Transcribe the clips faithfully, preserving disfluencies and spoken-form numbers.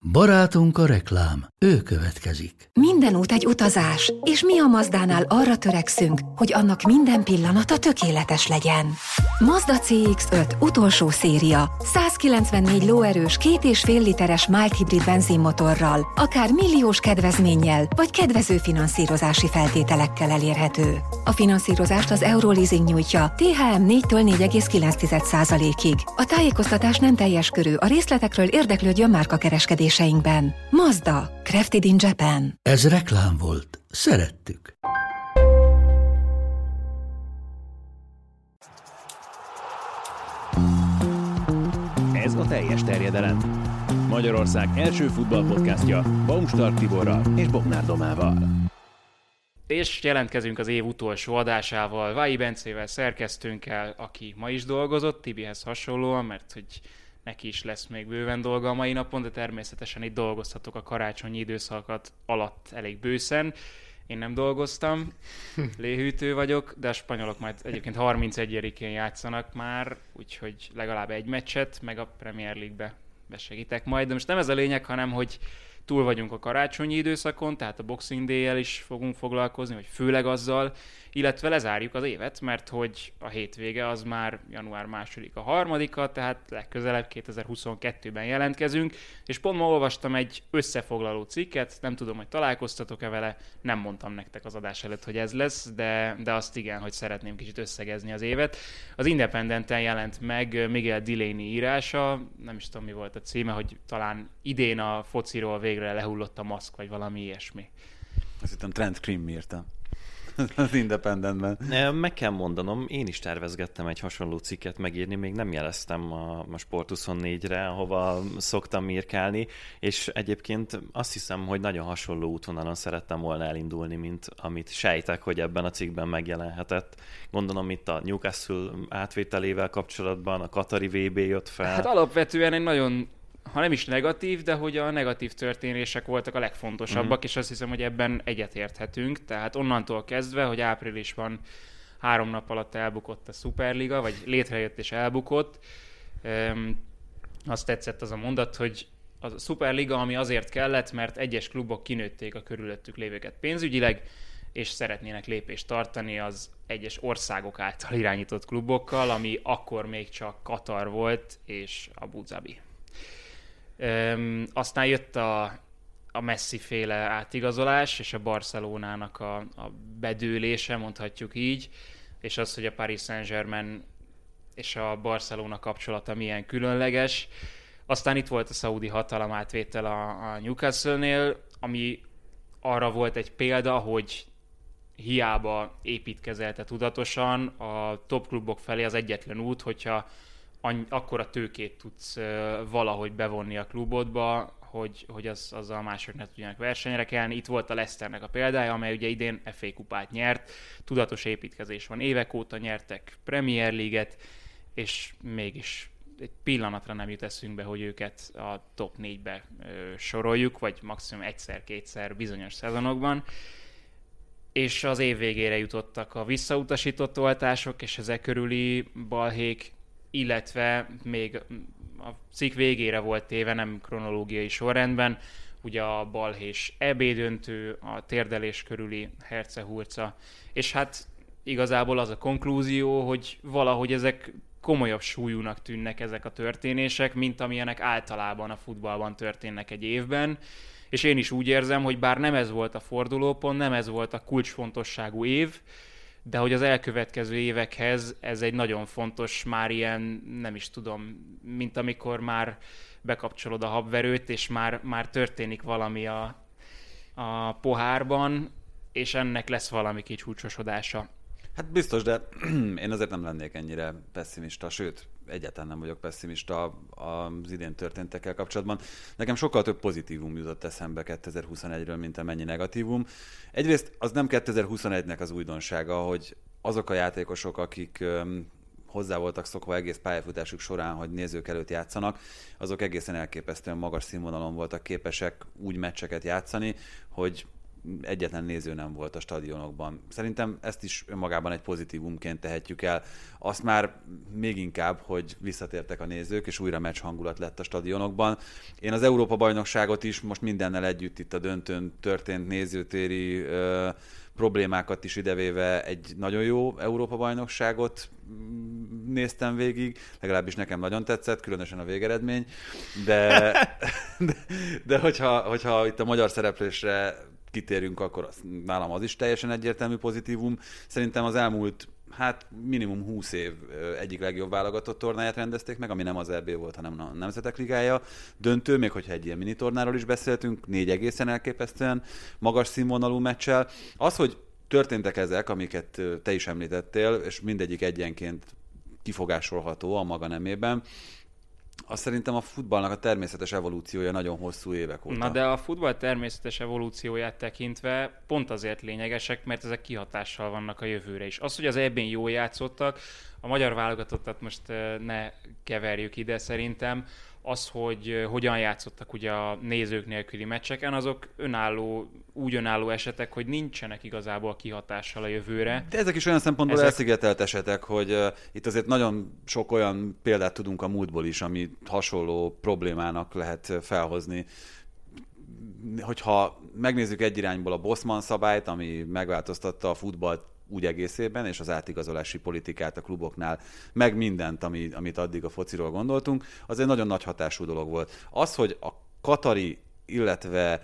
Barátunk a reklám, ő következik. Minden út egy utazás, és mi a Mazdánál arra törekszünk, hogy annak minden pillanata tökéletes legyen. Mazda cé iksz öt utolsó széria, százkilencvennégy lóerős, két és fél literes mild hibrid benzinmotorral, akár milliós kedvezménnyel, vagy kedvező finanszírozási feltételekkel elérhető. A finanszírozást az Euroleasing nyújtja, té há em négytől négy egész kilenc százalékig. A tájékoztatás nem teljes körű, a részletekről érdeklődjön márkakereskedéseinkben. Mazda, crafted in Japan. Ez reklám volt. Szerettük. Ez a teljes terjedelem. Magyarország első futballpodcastja Baumstark Tiborral és Bognár Domával. És jelentkezünk az év utolsó adásával, Vályi Bencével, szerkesztőnkkel, aki ma is dolgozott, Tibihez hasonlóan, mert hogy neki is lesz még bőven dolga a mai napon, de természetesen itt dolgozhatok a karácsonyi időszakat alatt elég bőszen. Én nem dolgoztam, léhűtő vagyok, de a spanyolok majd egyébként harmincegyedikén játszanak már, úgyhogy legalább egy meccset, meg a Premier League-be besegítek majd. De most nem ez a lényeg, hanem hogy túl vagyunk a karácsonyi időszakon, tehát a Boxing Day-jel is fogunk foglalkozni, vagy főleg azzal, illetve lezárjuk az évet, mert hogy a hétvége az már január másodika, harmadika, tehát legközelebb kétezer-huszonkettőben jelentkezünk, és pont ma olvastam egy összefoglaló cikket, nem tudom, hogy találkoztatok-e vele, nem mondtam nektek az adás előtt, hogy ez lesz, de, de azt igen, hogy szeretném kicsit összegezni az évet. Az Independenten jelent meg Miguel Delaney írása, nem is tudom, mi volt a címe, hogy talán idén a fociról végre lehullott a maszk, vagy valami ilyesmi. Azt hittem Trent Krim írta az Independentben. Meg kell mondanom, én is tervezgettem egy hasonló cikket megírni, még nem jeleztem a, a Sport huszonnégyre, ahova szoktam írkálni, és egyébként azt hiszem, hogy nagyon hasonló útvonalon szerettem volna elindulni, mint amit sejtek, hogy ebben a cikkben megjelenhetett. Gondolom itt a Newcastle átvételével kapcsolatban, a Katari vé bé jött fel. Hát alapvetően egy nagyon, ha nem is negatív, de hogy a negatív történések voltak a legfontosabbak, mm-hmm. és azt hiszem, hogy ebben egyetérthetünk. Tehát onnantól kezdve, hogy áprilisban három nap alatt elbukott a Superliga, vagy létrejött és elbukott, Üm, azt tetszett az a mondat, hogy a Superliga, ami azért kellett, mert egyes klubok kinőtték a körülöttük lévőket pénzügyileg, és szeretnének lépést tartani az egyes országok által irányított klubokkal, ami akkor még csak Katar volt, és Abu Dhabi. Üm, aztán jött a, a Messi-féle átigazolás, és a Barcelonának a, a bedőlése, mondhatjuk így, és az, hogy a Paris Saint-Germain és a Barcelona kapcsolata milyen különleges. Aztán itt volt a szaudi hatalom átvétel a, a Newcastle-nél, ami arra volt egy példa, hogy hiába építkezelte tudatosan, a top klubok felé az egyetlen út, hogyha akkora tőkét tudsz uh, valahogy bevonni a klubodba, hogy, hogy az, azzal mások ne tudjanak versenyre kelni. Itt volt a Leicesternek a példája, amely ugye idén ef á kupát nyert, tudatos építkezés van, évek óta nyertek Premier League-et, és mégis egy pillanatra nem jut eszünkbe, hogy őket a top négybe uh, soroljuk, vagy maximum egyszer-kétszer bizonyos szezonokban. És az év végére jutottak a visszautasított oltások, és ezek körüli balhék, illetve még a cikk végére volt téve, nem kronológiai sorrendben, ugye a balhés é bé döntő, a térdelés körüli herce-hurca, és hát igazából az a konklúzió, hogy valahogy ezek komolyabb súlyúnak tűnnek ezek a történések, mint amilyenek általában a futballban történnek egy évben, és én is úgy érzem, hogy bár nem ez volt a fordulópont, nem ez volt a kulcsfontosságú év, de hogy az elkövetkező évekhez ez egy nagyon fontos, már ilyen, nem is tudom, mint amikor már bekapcsolod a habverőt, és már, már történik valami a, a pohárban, és ennek lesz valami kicsúcsosodása. Hát biztos, de én azért nem lennék ennyire pessimista, sőt, egyáltalán nem vagyok pessimista az idén történtekkel kapcsolatban. Nekem sokkal több pozitívum jutott eszembe kétezer-huszonegyről, mint amennyi negatívum. Egyrészt az nem kétezer-huszonegynek az újdonsága, hogy azok a játékosok, akik hozzá voltak szokva egész pályafutásuk során, hogy nézők előtt játszanak, azok egészen elképesztően magas színvonalon voltak képesek úgy meccseket játszani, hogy egyetlen néző nem volt a stadionokban. Szerintem ezt is önmagában egy pozitívumként tehetjük el. Azt már még inkább, hogy visszatértek a nézők, és újra meccs hangulat lett a stadionokban. Én az Európa-bajnokságot is most mindennel együtt itt a döntőn történt nézőtéri ö, problémákat is idevéve egy nagyon jó Európa-bajnokságot néztem végig, legalábbis nekem nagyon tetszett, különösen a végeredmény, de, de, de hogyha, hogyha itt a magyar szereplésre kitérünk, akkor az, nálam az is teljesen egyértelmű pozitívum. Szerintem az elmúlt hát minimum húsz év egyik legjobb válogatott tornáját rendezték meg, ami nem az é bé volt, hanem a Nemzetek Ligája döntő, még hogyha egy ilyen minitornáról is beszéltünk, négy egészen elképesztően magas színvonalú meccsel. Az, hogy történtek ezek, amiket te is említettél, és mindegyik egyenként kifogásolható a maga nemében, azt szerintem a futballnak a természetes evolúciója nagyon hosszú évek óta. Na de a futball természetes evolúcióját tekintve pont azért lényegesek, mert ezek kihatással vannak a jövőre is. Az, hogy az é bén jól játszottak, a magyar válogatottat most ne keverjük ide szerintem, az, hogy hogyan játszottak ugye a nézők nélküli meccseken, azok önálló, úgy önálló esetek, hogy nincsenek igazából kihatással a jövőre. De ezek is olyan szempontból ezek... elszigetelt esetek, hogy uh, itt azért nagyon sok olyan példát tudunk a múltból is, ami hasonló problémának lehet felhozni. Hogyha megnézzük egy irányból a Bosman szabályt, ami megváltoztatta a futballt úgy egészében, és az átigazolási politikát a kluboknál, meg mindent, ami, amit addig a fociról gondoltunk, az egy nagyon nagy hatású dolog volt. Az, hogy a katari, illetve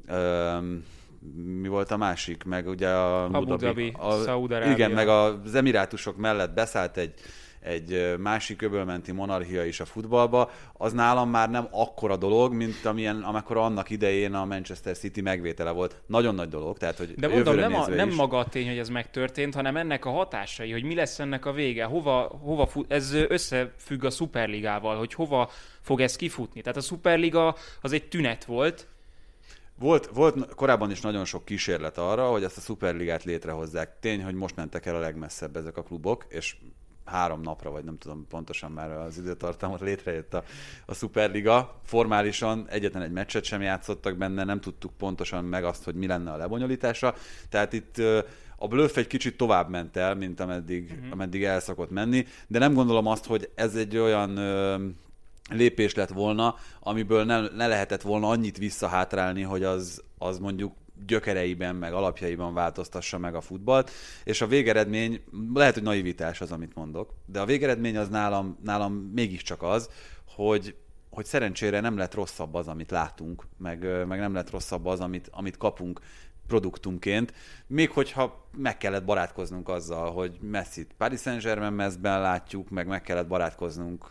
um, mi volt a másik, meg ugye a Abu Dhabi, Szaúd-Arábia. Igen, meg az Emirátusok mellett beszállt egy egy másik öbölmenti monarchia is a futballba, az nálam már nem akkora dolog, mint amilyen, amikor annak idején a Manchester City megvétele volt. Nagyon nagy dolog, tehát hogy de mondom, nem, a, nem maga a tény, hogy ez megtörtént, hanem ennek a hatásai, hogy mi lesz ennek a vége, hova, hova fut, ez összefügg a Szuperligával, hogy hova fog ez kifutni. Tehát a Szuperliga az egy tünet volt. Volt, volt korábban is nagyon sok kísérlet arra, hogy ezt a Szuperligát létrehozzák. Tény, hogy most mentek el a legmesszebb ezek a klubok, és három napra, vagy nem tudom pontosan már az időtartamot létrejött a, a Szuperliga. Formálisan egyetlen egy meccset sem játszottak benne, nem tudtuk pontosan meg azt, hogy mi lenne a lebonyolítása. Tehát itt a bluff egy kicsit tovább ment el, mint ameddig, uh-huh. ameddig el szokott menni, de nem gondolom azt, hogy ez egy olyan ö, lépés lett volna, amiből ne, ne lehetett volna annyit visszahátrálni, hogy az, az mondjuk gyökereiben, meg alapjaiban változtassa meg a futballt, és a végeredmény, lehet, hogy naivitás az, amit mondok, de a végeredmény az nálam, nálam mégiscsak az, hogy, hogy szerencsére nem lett rosszabb az, amit látunk, meg, meg nem lett rosszabb az, amit, amit kapunk produktumként, még hogyha meg kellett barátkoznunk azzal, hogy Messit Paris Saint-Germain mezben látjuk, meg meg kellett barátkoznunk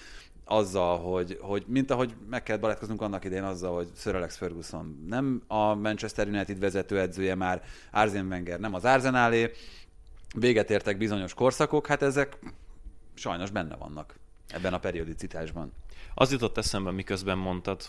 azzal, hogy, hogy mint ahogy meg kellett barátkoznunk annak idején azzal, hogy Sir Alex Ferguson nem a Manchester United vezetőedzője már, Arsene Wenger nem az Arsenalé, véget értek bizonyos korszakok, hát ezek sajnos benne vannak ebben a periodicitásban. Az jutott eszembe, miközben mondtad,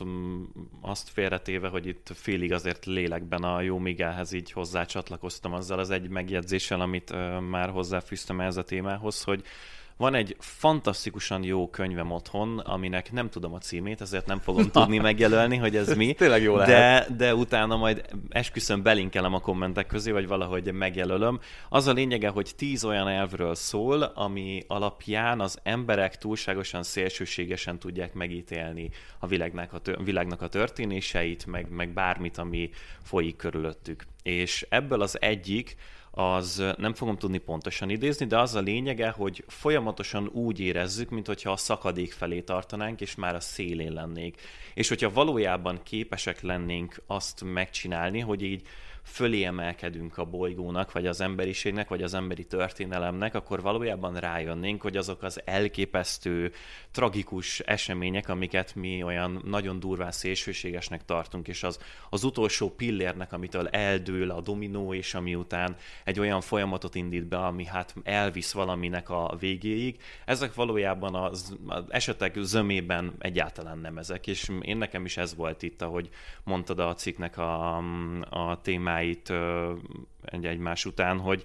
azt félretéve, hogy itt félig azért lélekben a jó Miguelhez így hozzácsatlakoztam azzal az egy megjegyzéssel, amit már hozzáfűztem ehhez a témához, hogy van egy fantasztikusan jó könyvem otthon, aminek nem tudom a címét, ezért nem fogom tudni megjelölni, hogy ez mi. Tényleg jó lehet. De, de utána majd esküszöm belinkelem a kommentek közé, vagy valahogy megjelölöm. Az a lényege, hogy tíz olyan elvről szól, ami alapján az emberek túlságosan szélsőségesen tudják megítélni a világnak a, tör- világnak a történéseit, meg, meg bármit, ami folyik körülöttük. És ebből az egyik, az nem fogom tudni pontosan idézni, de az a lényege, hogy folyamatosan úgy érezzük, mintha a szakadék felé tartanánk, és már a szélén lennénk. És hogyha valójában képesek lennénk azt megcsinálni, hogy így fölé emelkedünk a bolygónak, vagy az emberiségnek, vagy az emberi történelemnek, akkor valójában rájönnénk, hogy azok az elképesztő, tragikus események, amiket mi olyan nagyon durván szélsőségesnek tartunk, és az, az utolsó pillérnek, amitől eldől a dominó, és ami után egy olyan folyamatot indít be, ami hát elvisz valaminek a végéig, ezek valójában az, az esetek zömében egyáltalán nem ezek, és én nekem is ez volt itt, ahogy mondtad a cikknek a, a témát, egy egymás után, hogy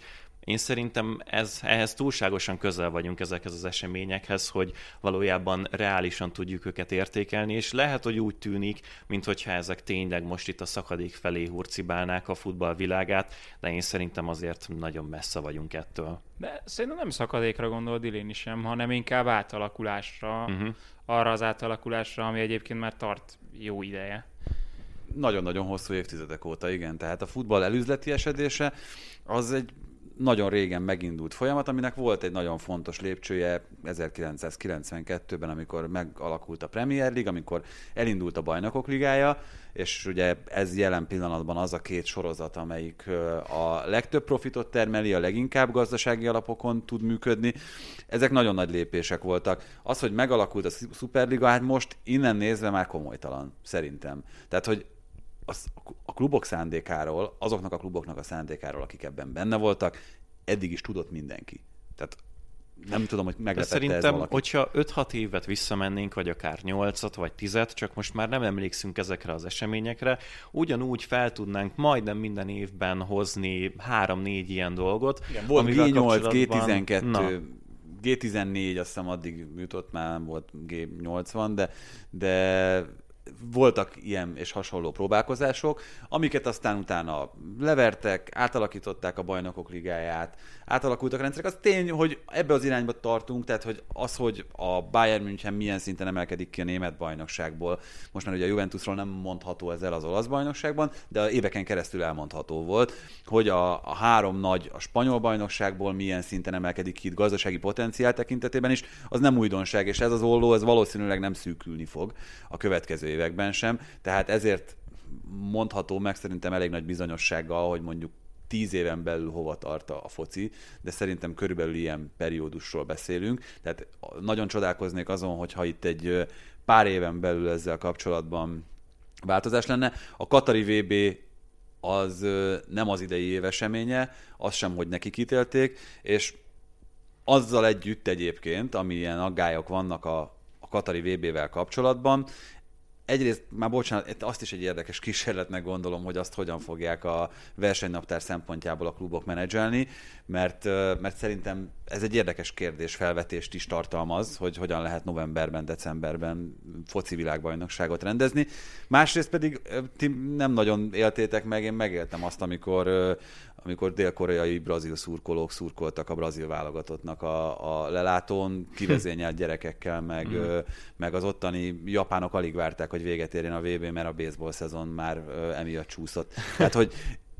Én szerintem ez, ehhez túlságosan közel vagyunk ezekhez az eseményekhez, hogy valójában reálisan tudjuk őket értékelni, és lehet, hogy úgy tűnik, minthogyha ezek tényleg most itt a szakadék felé hurcibálnák a futballvilágát, de én szerintem azért nagyon messze vagyunk ettől. De szerintem nem szakadékra gondol Dilini sem, hanem inkább átalakulásra, Uh-huh. arra az átalakulásra, ami egyébként már tart jó ideje. Nagyon-nagyon hosszú évtizedek óta, igen. Tehát a futball elüzleti esedése az egy nagyon régen megindult folyamat, aminek volt egy nagyon fontos lépcsője ezerkilencszázkilencvenkettőben, amikor megalakult a Premier League, amikor elindult a Bajnokok Ligája, és ugye ez jelen pillanatban az a két sorozat, amelyik a legtöbb profitot termeli, a leginkább gazdasági alapokon tud működni. Ezek nagyon nagy lépések voltak. Az, hogy megalakult a Szuperliga, hát most innen nézve már komolytalan, szerintem. Tehát, hogy a klubok szándékáról, azoknak a kluboknak a szándékáról, akik ebben benne voltak, eddig is tudott mindenki. Tehát nem tudom, hogy meglepette ez valaki. Szerintem, hogyha öt-hat évet visszamennénk, vagy akár nyolcat, vagy tízet, csak most már nem emlékszünk ezekre az eseményekre, ugyanúgy fel tudnánk majdnem minden évben hozni három-négy ilyen dolgot. Igen, volt gé nyolc, gé tizenkettő, na. gé tizennégy, azt hiszem addig jutott, már nem volt gé nyolcvan, de, de voltak ilyen és hasonló próbálkozások, amiket aztán utána levertek, átalakították a Bajnokok Ligáját, átalakultak a rendszerek. Az tény, hogy ebbe az irányba tartunk, tehát hogy az, hogy a Bayern München milyen szinten emelkedik ki a német bajnokságból, most már ugye a Juventusról nem mondható ez el az olasz bajnokságban, de éveken keresztül elmondható volt, hogy a, a három nagy a spanyol bajnokságból milyen szinten emelkedik ki itt gazdasági potenciál tekintetében is, az nem újdonság, és ez az olló, ez valószínűleg nem szűkülni fog a következő években sem, tehát ezért mondható meg szerintem elég nagy bizonyossággal, hogy mondjuk tíz éven belül hova tart a foci, de szerintem körülbelül ilyen periódusról beszélünk. Tehát nagyon csodálkoznék azon, hogyha itt egy pár éven belül ezzel kapcsolatban változás lenne. A katari vé bé az nem az idei év eseménye, az sem, hogy nekik ítélték, és azzal együtt egyébként, amilyen aggályok vannak a, a katari vé bével kapcsolatban, egyrészt, már bocsánat, azt is egy érdekes kísérletnek gondolom, hogy azt hogyan fogják a versenynaptár szempontjából a klubok menedzselni, mert, mert szerintem ez egy érdekes kérdés, felvetést is tartalmaz, hogy hogyan lehet novemberben, decemberben foci világbajnokságot rendezni. Másrészt pedig ti nem nagyon éltétek meg, én megéltem azt, amikor, amikor dél-koreai brazil szurkolók szurkoltak a brazil válogatottnak a, a lelátón, kivezényelt gyerekekkel, meg, mm. meg az ottani japánok alig várták, hogy véget érjen a vé bé, mert a baseball szezon már emiatt csúszott. Tehát, hogy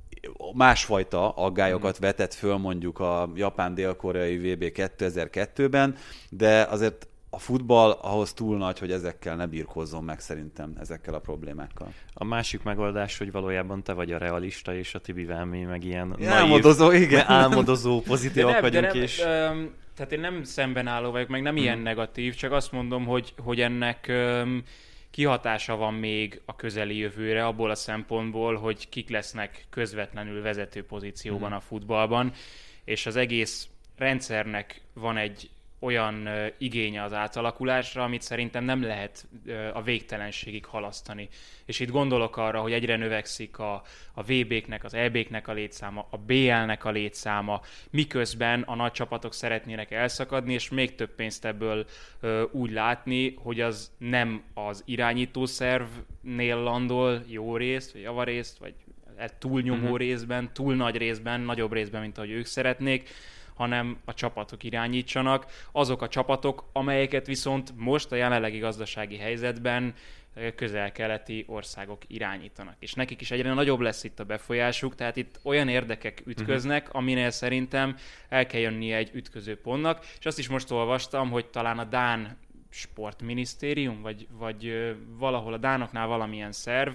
másfajta aggályokat vetett föl mondjuk a japán-dél-koreai vé bé kétezer-kettőben, de azért a futball ahhoz túl nagy, hogy ezekkel ne birkózzon meg szerintem, ezekkel a problémákkal. A másik megoldás, hogy valójában te vagy a realista, és a Tibivel mi meg ilyen álmodozó, naív, igen. álmodozó, pozitívak nem, vagyunk. nem, és... öm, tehát én nem szembenálló vagyok, meg nem hmm. ilyen negatív, csak azt mondom, hogy, hogy ennek öm, kihatása van még a közeli jövőre, abból a szempontból, hogy kik lesznek közvetlenül vezető pozícióban hmm. a futballban, és az egész rendszernek van egy olyan uh, igénye az átalakulásra, amit szerintem nem lehet uh, a végtelenségig halasztani. És itt gondolok arra, hogy egyre növekszik a, a vé béknek, az é béknek a létszáma, a bé elnek a létszáma, miközben a nagy csapatok szeretnének elszakadni, és még több pénzt ebből uh, úgy látni, hogy az nem az irányítószervnél landol jó részt, vagy javarészt, vagy túlnyomó uh-huh. részben, túl nagy részben, nagyobb részben, mint ahogy ők szeretnék, hanem a csapatok irányítsanak. Azok a csapatok, amelyeket viszont most a jelenlegi gazdasági helyzetben közel-keleti országok irányítanak. És nekik is egyre nagyobb lesz itt a befolyásuk, tehát itt olyan érdekek ütköznek, uh-huh. aminél szerintem el kell jönnie egy ütköző pontnak, és azt is most olvastam, hogy talán a dán sportminisztérium, vagy, vagy valahol a dánoknál valamilyen szerv,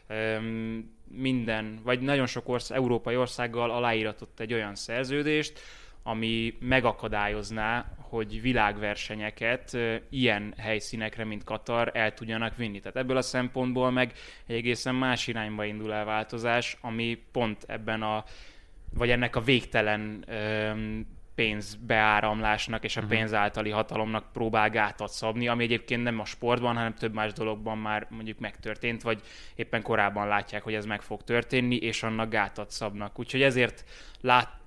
minden, vagy nagyon sok ország, európai országgal aláíratott egy olyan szerződést, ami megakadályozná, hogy világversenyeket ilyen helyszínekre, mint Katar el tudjanak vinni. Tehát ebből a szempontból meg egy egészen más irányba indul el változás, ami pont ebben a, vagy ennek a végtelen öm, pénzbeáramlásnak és a pénz általi hatalomnak próbál gátat szabni, ami egyébként nem a sportban, hanem több más dologban már mondjuk megtörtént, vagy éppen korábban látják, hogy ez meg fog történni, és annak gátat szabnak. Úgyhogy ezért lát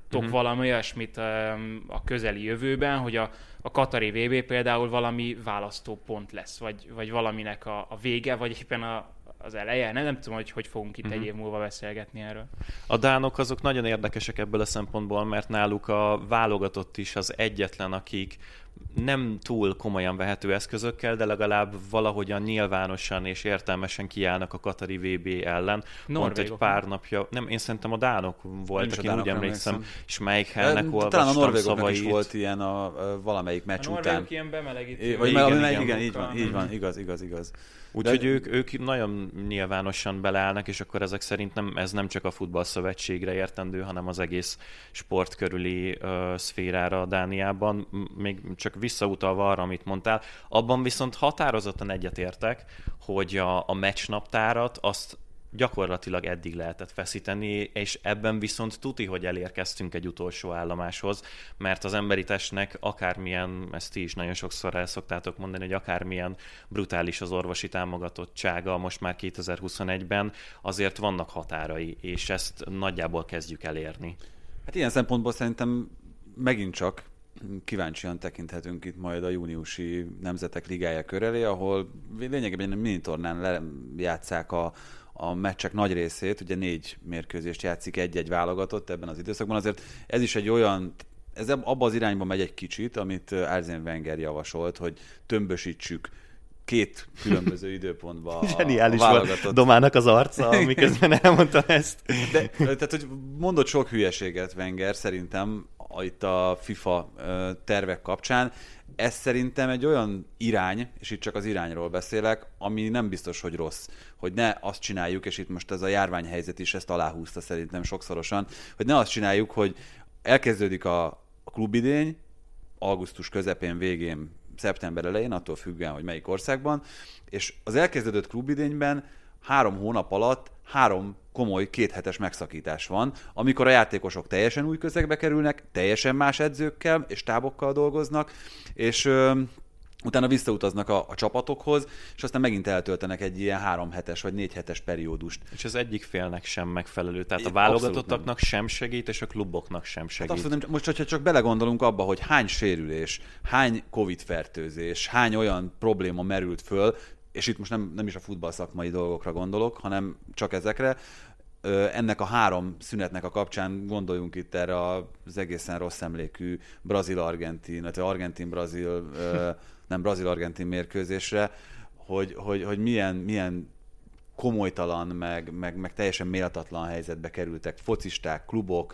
uh-huh. valami olyasmit a közeli jövőben, hogy a, a katari vé bé például valami választópont lesz, vagy, vagy valaminek a, a vége, vagy éppen a, az eleje. Nem, nem tudom, hogy hogy fogunk itt uh-huh. egy év múlva beszélgetni erről. A dánok azok nagyon érdekesek ebből a szempontból, mert náluk a válogatott is az egyetlen, akik nem túl komolyan vehető eszközökkel, de legalább valahogyan nyilvánosan és értelmesen kiállnak a katari vé bé ellen. Pont egy pár napja, nem, én szerintem a dánok voltak, én úgy emlékszem, és melyik helnek olvastam talán a norvégoknak szavait. Is volt ilyen a, a valamelyik meccs a után. A norvégok ilyen bemelegítő. Vagy igen, igen, igen, igen, így van, így van, igaz, igaz, igaz. Úgyhogy ők, ők nagyon nyilvánosan beleállnak, és akkor ezek szerint nem, ez nem csak a futballszövetségre értendő, hanem az egész sport körüli uh, szférára Dániában. Még csak visszautalva arra, amit mondtál, abban viszont határozottan egyetértek, hogy a, a meccsnaptárat azt gyakorlatilag eddig lehetett feszíteni, és ebben viszont tuti, hogy elérkeztünk egy utolsó állomáshoz, mert az emberi testnek akármilyen, ezt ti is nagyon sokszor el szoktátok mondani, hogy akármilyen brutális az orvosi támogatottsága most már kétezer-huszonegyben, azért vannak határai, és ezt nagyjából kezdjük elérni. Hát ilyen szempontból szerintem megint csak kíváncsian tekinthetünk itt majd a júniusi Nemzetek Ligája körelé, ahol lényegében egy minitornán lejátsszák a a meccsek nagy részét, ugye négy mérkőzést játszik egy-egy válogatott ebben az időszakban, azért ez is egy olyan, ez abba az irányba megy egy kicsit, amit Arsene Wenger javasolt, hogy tömbösítsük két különböző időpontba a, Zseniális a válogatott. Volt Domának az arca, miközben elmondta ezt. De, tehát, hogy mondott sok hülyeséget Wenger szerintem itt a FIFA tervek kapcsán. Ez szerintem egy olyan irány, és itt csak az irányról beszélek, ami nem biztos, hogy rossz. Hogy ne azt csináljuk, és itt most ez a járványhelyzet is ezt aláhúzta szerintem sokszorosan, hogy ne azt csináljuk, hogy elkezdődik a, a klubidény, augusztus közepén, végén, szeptember elején, attól függően, hogy melyik országban, és az elkezdődött klubidényben három hónap alatt három komoly kéthetes megszakítás van, amikor a játékosok teljesen új közegbe kerülnek, teljesen más edzőkkel és tábokkal dolgoznak, és ö, utána visszautaznak a, a csapatokhoz, és aztán megint eltöltenek egy ilyen három hetes vagy négy hetes periódust. És az egyik félnek sem megfelelő, tehát a válogatottaknak sem segít, és a kluboknak sem segít. Hát abszolút nem. Most, hogyha csak belegondolunk abba, hogy hány sérülés, hány Covid-fertőzés, hány olyan probléma merült föl, és itt most nem, nem is a futballszakmai dolgokra gondolok, hanem csak ezekre, ennek a három szünetnek a kapcsán gondoljunk itt erre az egészen rossz emlékű brazil-argentin, illetve argentin-brazil, nem brazil-argentin mérkőzésre, hogy, hogy, hogy milyen, milyen komolytalan, meg, meg, meg teljesen méltatlan helyzetbe kerültek focisták, klubok,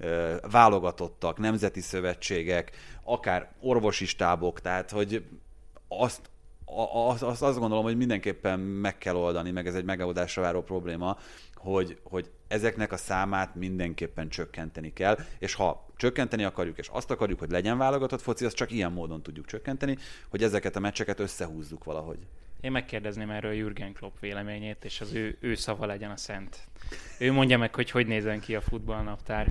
válogatottak, nemzeti szövetségek, akár orvosi stábok, tehát hogy azt Azt, azt, azt gondolom, hogy mindenképpen meg kell oldani, meg ez egy megoldásra váró probléma, hogy, hogy ezeknek a számát mindenképpen csökkenteni kell, és ha csökkenteni akarjuk, és azt akarjuk, hogy legyen válogatott foci, azt csak ilyen módon tudjuk csökkenteni, hogy ezeket a meccseket összehúzzuk valahogy. Én megkérdezném erről Jürgen Klopp véleményét, és az ő, ő szava legyen a szent. Ő mondja meg, hogy hogy nézzen ki a futballnaptár.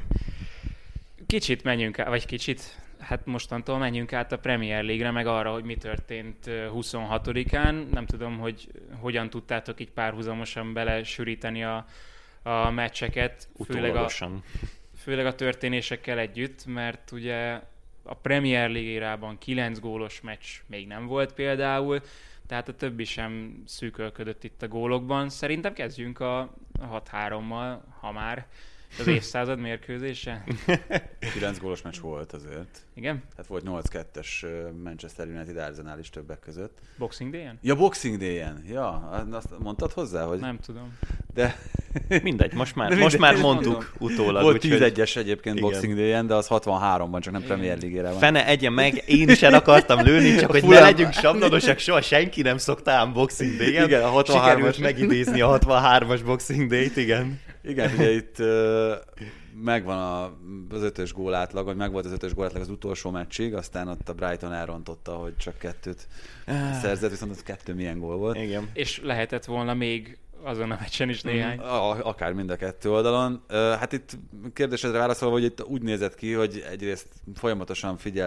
Kicsit menjünk át, vagy kicsit... Hát mostantól menjünk át a Premier League-re, meg arra, hogy mi történt huszonhatodikán. Nem tudom, hogy hogyan tudtátok így párhuzamosan belesűríteni a, a meccseket. Főleg a, főleg a történésekkel együtt, mert ugye a Premier League érában kilenc gólos meccs még nem volt például, tehát a többi sem szűkölködött itt a gólokban. Szerintem kezdjünk a hat hárommal, ha már. Az évszázad mérkőzése? kilenc gólos meccs volt azért. Igen? Tehát volt nyolc kettes Manchester United Arsenal is többek között. Boxing Day-en? Ja, Boxing Day-en. Ja, azt mondtad hozzá, hogy... Nem tudom. De... Mindegy, most már, mindegy, most már mondtuk utólag. Volt tíz egyes egyébként igen. Boxing Day-en, de az hatvanháromban, csak nem Premier League-ére van. Fene egye meg, én is el akartam lőni, csak hogy ne legyünk sablonosak, soha senki nem szokta ám Boxing Day-en. Igen, a hatvanhármas. Sikerült megidézni a hatvanhármas Boxing Day-t, igen. Igen, ugye itt uh, megvan a, az ötös gólátlag, vagy megvolt az ötös gólátlag az utolsó meccsig, aztán ott a Brighton elrontotta, hogy csak kettőt szerzett, viszont az kettő milyen gól volt. Igen. És lehetett volna még azon a meccsen is néhány. A, akár mind a kettő oldalon. Uh, hát itt kérdésedre válaszolva, hogy itt úgy nézett ki, hogy egyrészt folyamatosan figyelt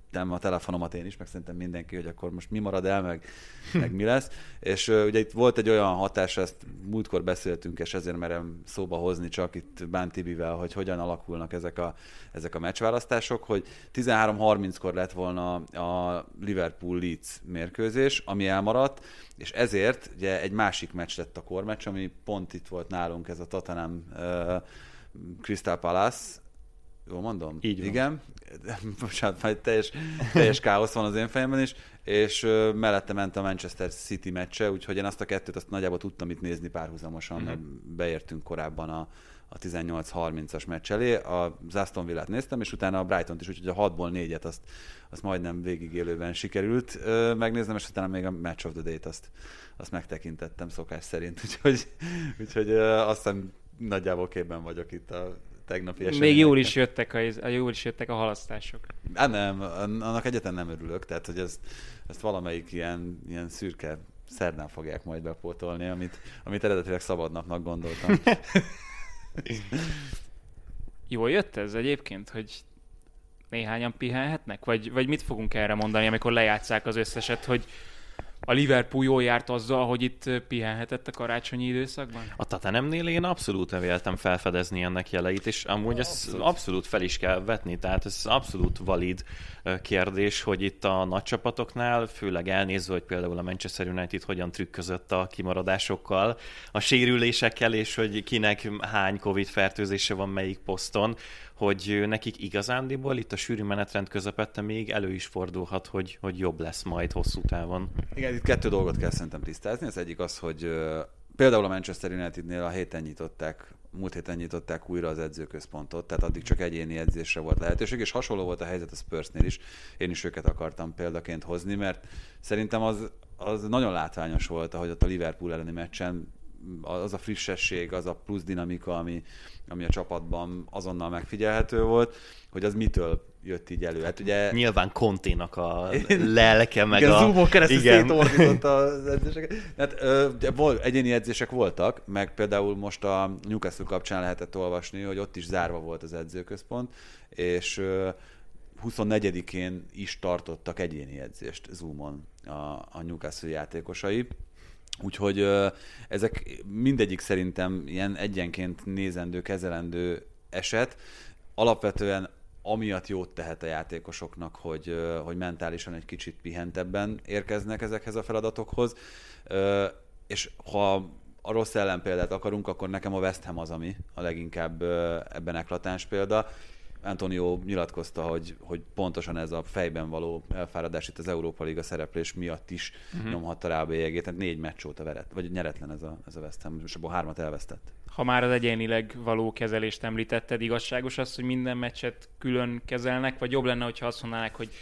a telefonomat én is, meg szerintem mindenki, hogy akkor most mi marad el, meg, meg mi lesz. És uh, ugye itt volt egy olyan hatás, ezt múltkor beszéltünk, és ezért merem szóba hozni csak itt Bán Tibivel, hogy hogyan alakulnak ezek a, ezek a meccsválasztások, hogy tizenhárom harminckor lett volna a Liverpool-Leeds mérkőzés, ami elmaradt, és ezért ugye egy másik meccs lett a kormeccs, ami pont itt volt nálunk, ez a Tottenham uh, Crystal Palace. Jól mondom? Így van. Igen. Bocsánat, majd teljes, teljes káosz van az én fejemben is, és uh, mellette ment a Manchester City meccse, úgyhogy én azt a kettőt azt nagyjából tudtam itt nézni párhuzamosan, uh-huh. mert beértünk korábban a, a tizennyolc harmincas meccs elé. Az Aston Villát néztem, és utána a Brightont is, úgyhogy a hatból négyet azt, azt majdnem végigélőben sikerült uh, megnéznem, és utána még a Match of the Day-t azt, azt megtekintettem szokás szerint, úgyhogy, úgyhogy uh, azt hiszem nagyjából képben vagyok itt a tegnapi eseményekkel. Még jól is jöttek a, jól is jöttek a halasztások. Á, nem, annak egyetlen nem örülök, tehát hogy ezt, ezt valamelyik ilyen, ilyen szürke szerdán fogják majd bepótolni, amit, amit eredetileg szabadnapnak gondoltam. Jól jött ez egyébként, hogy néhányan pihenhetnek? Vagy, vagy mit fogunk erre mondani, amikor lejátsszák az összeset, hogy a Liverpool jól járt azzal, hogy itt pihenhetett a karácsonyi időszakban? A Tottenhamnél én abszolút véltem felfedezni ennek jeleit, és amúgy ezt abszolút. abszolút fel is kell vetni, tehát ez abszolút valid kérdés, hogy itt a nagy csapatoknál, főleg elnézve, hogy például a Manchester United hogyan trükközött a kimaradásokkal, a sérülésekkel, és hogy kinek hány Covid fertőzése van melyik poszton, hogy nekik igazándiból itt a sűrű menetrend közepette még elő is fordulhat, hogy, hogy jobb lesz majd hosszú távon. Igen, itt kettő dolgot kell szerintem tisztázni. Az egyik az, hogy uh, például a Manchester Unitednél a héten nyitották, múlt héten nyitották újra az edzőközpontot, tehát addig csak egyéni edzésre volt lehetőség, és hasonló volt a helyzet a Spursnél is. Én is őket akartam példaként hozni, mert szerintem az, az nagyon látványos volt, ahogy ott a Liverpool elleni meccsen az a frissesség, az a plusz dinamika, ami, ami a csapatban azonnal megfigyelhető volt, hogy az mitől jött így elő. Hát ugye... Nyilván Conténak a lelke, meg igen, a... Zoomon keresztül igen, szétordította az edzéseket. Hát, ö, egyéni edzések voltak, meg például most a Newcastle kapcsán lehetett olvasni, hogy ott is zárva volt az edzőközpont, és ö, huszonnegyedikén is tartottak egyéni edzést Zoomon a, a Newcastle játékosai. Úgyhogy ö, ezek mindegyik szerintem ilyen egyenként nézendő, kezelendő eset. Alapvetően amiatt jót tehet a játékosoknak, hogy, ö, hogy mentálisan egy kicsit pihentebben érkeznek ezekhez a feladatokhoz. Ö, és ha a rossz ellenpéldát akarunk, akkor nekem a West Ham az, ami a leginkább ö, ebben eklatáns példa. Antonio nyilatkozta, hogy, hogy pontosan ez a fejben való elfáradás itt az Európa Liga szereplés miatt is uh-huh. nyomhatta rá a bélyegét. Tehát négy meccs óta veret, vagy nyeretlen ez a, ez a West Ham, és abból hármat elvesztett. Ha már az egyénileg való kezelést említetted, igazságos az, hogy minden meccset külön kezelnek, vagy jobb lenne, hogyha azt mondanák, hogy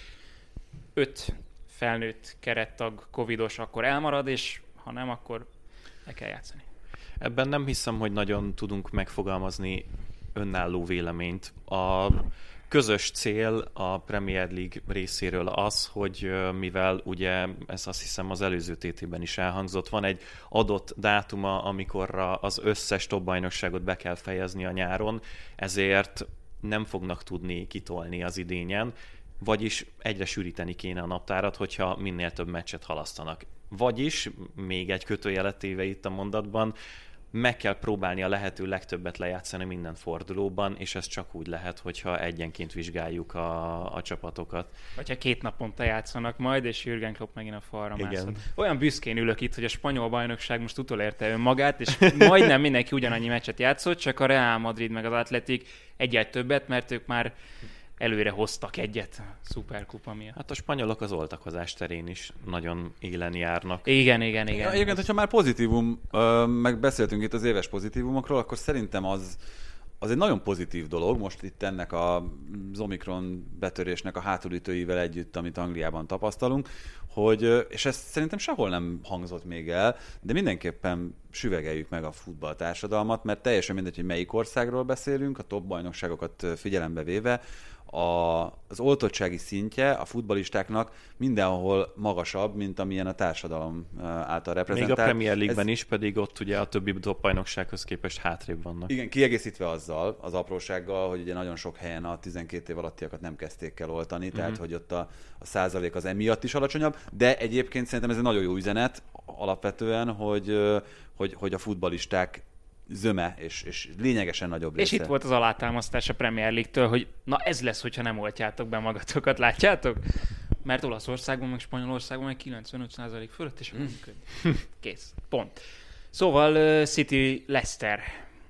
öt felnőtt kerettag covidos, akkor elmarad, és ha nem, akkor le kell játszani. Ebben nem hiszem, hogy nagyon tudunk megfogalmazni önálló véleményt. A közös cél a Premier League részéről az, hogy mivel ugye, ez azt hiszem az előző té tében is elhangzott, van egy adott dátuma, amikorra az összes top bajnokságot be kell fejezni a nyáron, ezért nem fognak tudni kitolni az idényen, vagyis egyre sűríteni kéne a naptárat, hogyha minél több meccset halasztanak. Vagyis, még egy kötőjelet téve itt a mondatban, meg kell próbálni a lehető legtöbbet lejátszani minden fordulóban, és ez csak úgy lehet, hogyha egyenként vizsgáljuk a, a csapatokat. Vagy ha két naponta játszanak majd, és Jürgen Klopp megint a falra Igen. mászhat. Olyan büszkén ülök itt, hogy a spanyol bajnokság most utolérte önmagát, és majdnem mindenki ugyanannyi meccset játszott, csak a Real Madrid meg az Atletik egyet többet, mert ők már előre hoztak egyet a szuperkupa miatt. Hát a spanyolok az oltakozás terén is nagyon élen járnak. Igen, igen, igen. Ja, egyébként, hogyha már pozitívum, meg beszéltünk itt az éves pozitívumokról, akkor szerintem az, az egy nagyon pozitív dolog, most itt ennek az Omikron betörésnek a hátulütőivel együtt, amit Angliában tapasztalunk, hogy, és ez szerintem sehol nem hangzott még el, de mindenképpen süvegeljük meg a futballtársadalmat, mert teljesen mindegy, hogy melyik országról beszélünk, a top bajnokságokat figyelembe véve, a, az oltottsági szintje a futballistáknak mindenhol magasabb, mint amilyen a társadalom által reprezentált. Még a Premier League-ben Ez... is, pedig ott ugye a többi top-bajnoksághoz képest hátrébb vannak. Igen, kiegészítve azzal, az aprósággal, hogy ugye nagyon sok helyen a tizenkét év alattiakat nem kezdték el oltani, mm-hmm. tehát hogy ott a, a százalék az emiatt is alacsonyabb, de egyébként szerintem ez egy nagyon jó üzenet alapvetően, hogy, hogy, hogy a futballisták zöme, és, és lényegesen nagyobb része. És itt volt az alátámasztás a Premier League-től, hogy na ez lesz, hogyha nem oltjátok be magatokat, látjátok? Mert Olaszországban, meg Spanyolországban meg kilencvenöt százalék fölött, és mm. kész. Pont. Szóval uh, City Leicester.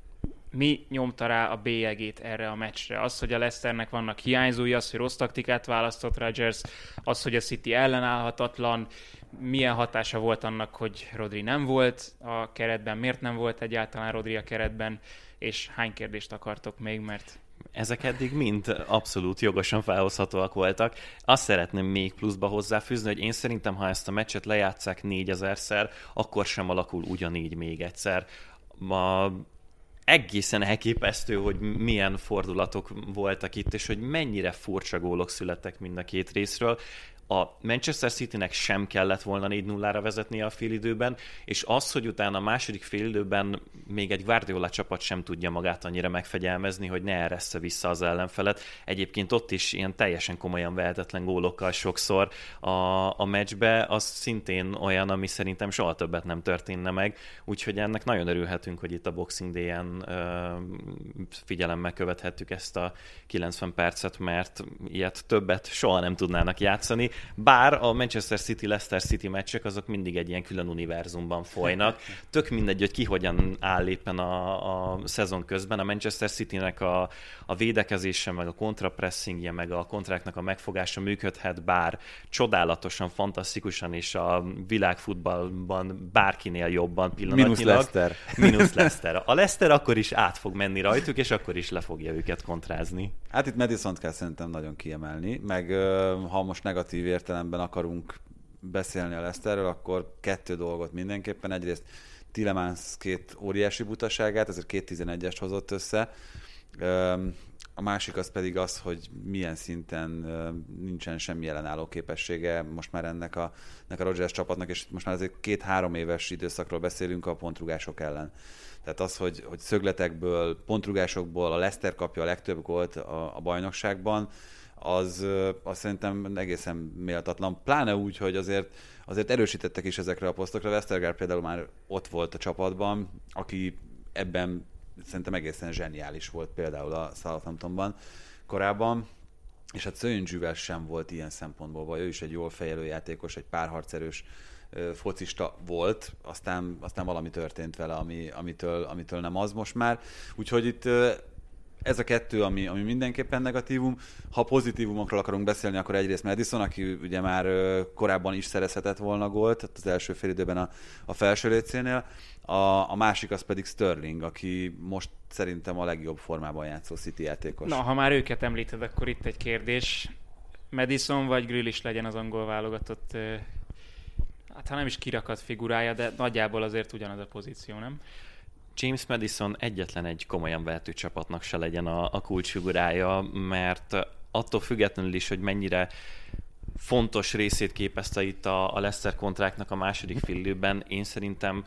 Mi nyomta rá a bélyegét erre a meccsre? Az, hogy a Leicesternek vannak hiányzói, az, hogy rossz taktikát választott Rodgers, az, hogy a City ellenállhatatlan, milyen hatása volt annak, hogy Rodri nem volt a keretben, miért nem volt egyáltalán Rodri a keretben, és hány kérdést akartok még, mert... Ezek eddig mind abszolút jogosan felhozhatóak voltak. Azt szeretném még pluszba hozzáfűzni, hogy én szerintem, ha ezt a meccset lejátsszák négyezerszer, akkor sem alakul ugyanígy még egyszer. Ma egészen elképesztő, hogy milyen fordulatok voltak itt, és hogy mennyire furcsa gólok születtek mind a két részről. A Manchester Citynek sem kellett volna négy nullára vezetnie a félidőben, és az, hogy utána a második félidőben még egy Guardiola csapat sem tudja magát annyira megfegyelmezni, hogy ne eressze vissza az ellenfelet. Egyébként ott is ilyen teljesen komolyan vehetetlen gólokkal sokszor a, a meccsbe, az szintén olyan, ami szerintem soha többet nem történne meg, úgyhogy ennek nagyon örülhetünk, hogy itt a Boxing Day-en uh, figyelemmel követhettük ezt a kilencven percet, mert ilyet többet soha nem tudnának játszani. Bár a Manchester City-Leicester City meccsek azok mindig egy ilyen külön univerzumban folynak. Tök mindegy, hogy ki hogyan áll éppen a, a szezon közben. A Manchester Citynek a, a védekezése, meg a kontrapressingje, meg a kontráknak a megfogása működhet, bár csodálatosan, fantasztikusan, és a világfutballban bárkinél jobban pillanatnyilag. Minusz Leicester. Minusz Leicester. A Leicester akkor is át fog menni rajtuk, és akkor is le fogja őket kontrázni. Hát itt Madisont kell szerintem nagyon kiemelni, meg ha most negatív értelemben akarunk beszélni a Leicesterről, akkor kettő dolgot mindenképpen. Egyrészt Tielemans két óriási butaságát, ezért két tizenegyest hozott össze. A másik az pedig az, hogy milyen szinten nincsen semmi ellenálló képessége most már ennek a, ennek a Rodgers csapatnak, és most már azért két-három éves időszakról beszélünk a pontrugások ellen. Tehát az, hogy, hogy szögletekből, pontrugásokból a Leicester kapja a legtöbb gólt a, a bajnokságban, az, az szerintem egészen méltatlan. Pláne úgy, hogy azért, azért erősítettek is ezekre a posztokra. Westergaard például már ott volt a csapatban, aki ebben szerintem egészen zseniális volt például a Southamptonban korábban, és hát Söyüncsivel sem volt ilyen szempontból baj. Ő is egy jól fejelő játékos, egy párharcerős focista volt, aztán, aztán valami történt vele, ami, amitől, amitől nem az most már. Úgyhogy itt ez a kettő, ami, ami mindenképpen negatívum. Ha pozitívumokról akarunk beszélni, akkor egyrészt Maddison, aki ugye már korábban is szerezhetett volna gólt, tehát az első fél időben a, a felső létszénél. A, a másik az pedig Sterling, aki most szerintem a legjobb formában játszó City játékos. Na, ha már őket említed, akkor itt egy kérdés. Maddison vagy Grealish legyen az angol válogatott, hát ha nem is kirakat figurája, de nagyjából azért ugyanaz a pozíció, nem? James Maddison egyetlen egy komolyan vehető csapatnak se legyen a, a kulcsfigurája, mert attól függetlenül is, hogy mennyire fontos részét képezte itt a, a Leicester kontráknak a második félidőben, én szerintem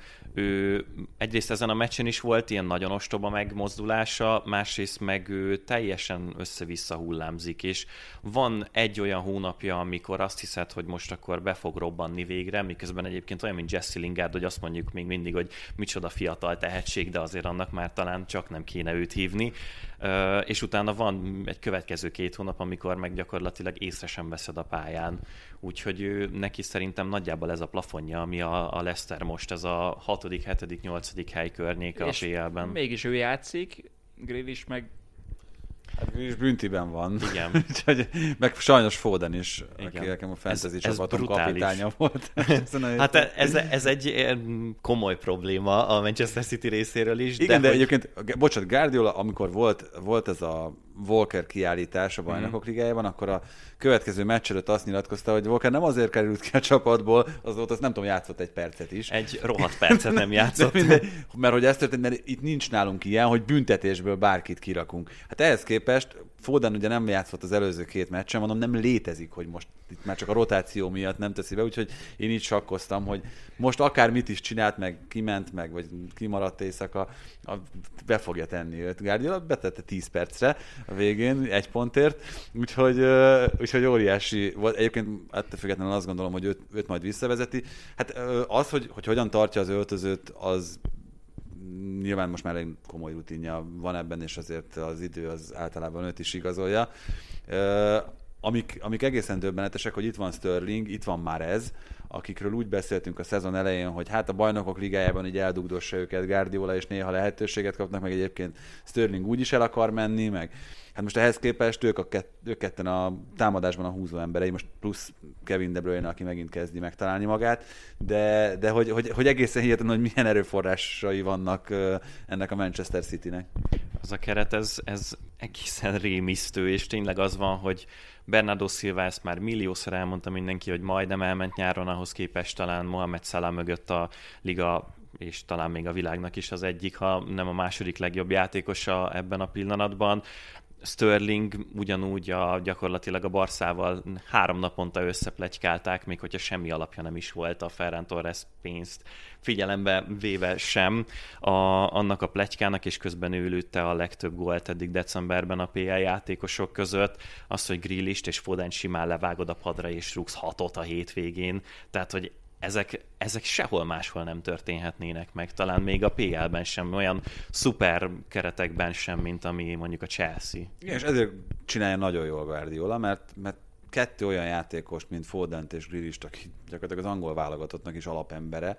ő egyrészt ezen a meccsen is volt ilyen nagyon ostoba megmozdulása, másrészt meg ő teljesen össze-vissza hullámzik, és van egy olyan hónapja, amikor azt hiszed, hogy most akkor be fog robbanni végre, miközben egyébként olyan, mint Jesse Lingard, hogy azt mondjuk még mindig, hogy micsoda fiatal tehetség, de azért annak már talán csak nem kéne őt hívni. Uh, és utána van egy következő két hónap, amikor meg gyakorlatilag észre sem veszed a pályán. Úgyhogy ő, neki szerintem nagyjából ez a plafonja, ami a, a Leicester most, ez a hatodik, hetedik, nyolcadik hely környéke a bé el-ben. Mégis ő játszik, Grealish meg... Hát Grealish büntiben van. Igen. Meg sajnos Foden is, igen. aki nekem a fantasy ez, csapatom ez kapitánya volt. Hát ez, ez egy komoly probléma a Manchester City részéről is. Igen, de, de de hogy... egyébként, bocsánat, Guardiola, amikor volt, volt ez a Walker kiállítás a Bajnokok Ligájában, akkor a következő meccs előtt azt nyilatkozta, hogy Walker nem azért került ki a csapatból, azóta azt nem tudom, játszott egy percet is. Egy rohadt percet nem játszott. Mindegy, mert hogy ez történt, mert itt nincs nálunk ilyen, hogy büntetésből bárkit kirakunk. Hát ehhez képest Foden ugye nem játszott az előző két meccsen, mondom, nem létezik, hogy most itt már csak a rotáció miatt nem teszi be, úgyhogy én így sakkoztam, hogy most akár mit is csinált, meg kiment, meg vagy kimaradt éjszaka, be fogja tenni őt. Guardiola betette tíz percre a végén, egy pontért, úgyhogy, úgyhogy óriási volt. Egyébként ettől függetlenül azt gondolom, hogy őt, őt majd visszavezeti. Hát az, hogy, hogy hogyan tartja az öltözőt, az nyilván most már egy komoly rutinja van ebben, és azért az idő az általában őt is igazolja. Amik, amik egészen döbbenetesek, hogy itt van Sterling, itt van már ez, akikről úgy beszéltünk a szezon elején, hogy hát a Bajnokok Ligájában így eldugdossa őket Guardiola, és néha lehetőséget kapnak, meg egyébként Sterling úgy is el akar menni, meg hát most ehhez képest ők, a kett, ők ketten a támadásban a húzó emberei, most plusz Kevin De Bruyne, aki megint kezdi megtalálni magát, de, de hogy, hogy, hogy egészen hihetetlen, hogy milyen erőforrásai vannak ennek a Manchester Citynek. Az a keret, ez, ez egészen rémisztő, és tényleg az van, hogy Bernardo Silva, ezt már milliószor elmondta mindenki, hogy majdnem elment nyáron, ahhoz képest talán Mohamed Salah mögött a liga, és talán még a világnak is az egyik, ha nem a második legjobb játékosa ebben a pillanatban. Sterling ugyanúgy a, gyakorlatilag a Barszával három naponta összepletykálták, még hogyha semmi alapja nem is volt a Ferran Torres pénzt figyelembe véve sem a, annak a pletykának, és közben ő lőtte a legtöbb gólt eddig decemberben a pé el játékosok között. Az, hogy Grealish-t és Foden simán levágod a padra és rúgsz hatot a hétvégén, tehát hogy Ezek, ezek sehol máshol nem történhetnének meg, talán még a pé el-ben sem, olyan szuper keretekben sem, mint ami mondjuk a Chelsea. Igen, és ezért csinálja nagyon jól Guardiola, mert, mert kettő olyan játékos, mint Fodent és Grealish-t, aki gyakorlatilag az angol válogatottnak is alapembere,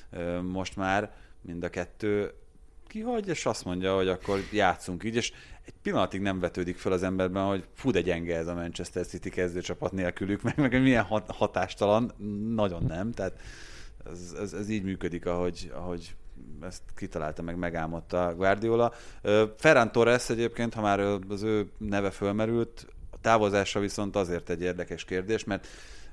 most már mind a kettő kihagy, és azt mondja, hogy akkor játszunk így, és egy pillanatig nem vetődik fel az emberben, hogy fú, de gyenge ez a Manchester City kezdőcsapat nélkülük, meg, meg milyen hat, hatástalan, nagyon nem, tehát ez, ez, ez így működik, ahogy, ahogy ezt kitalálta, meg megálmodta Guardiola. Ferran Torres egyébként, ha már az ő neve fölmerült, a távozása viszont azért egy érdekes kérdés, mert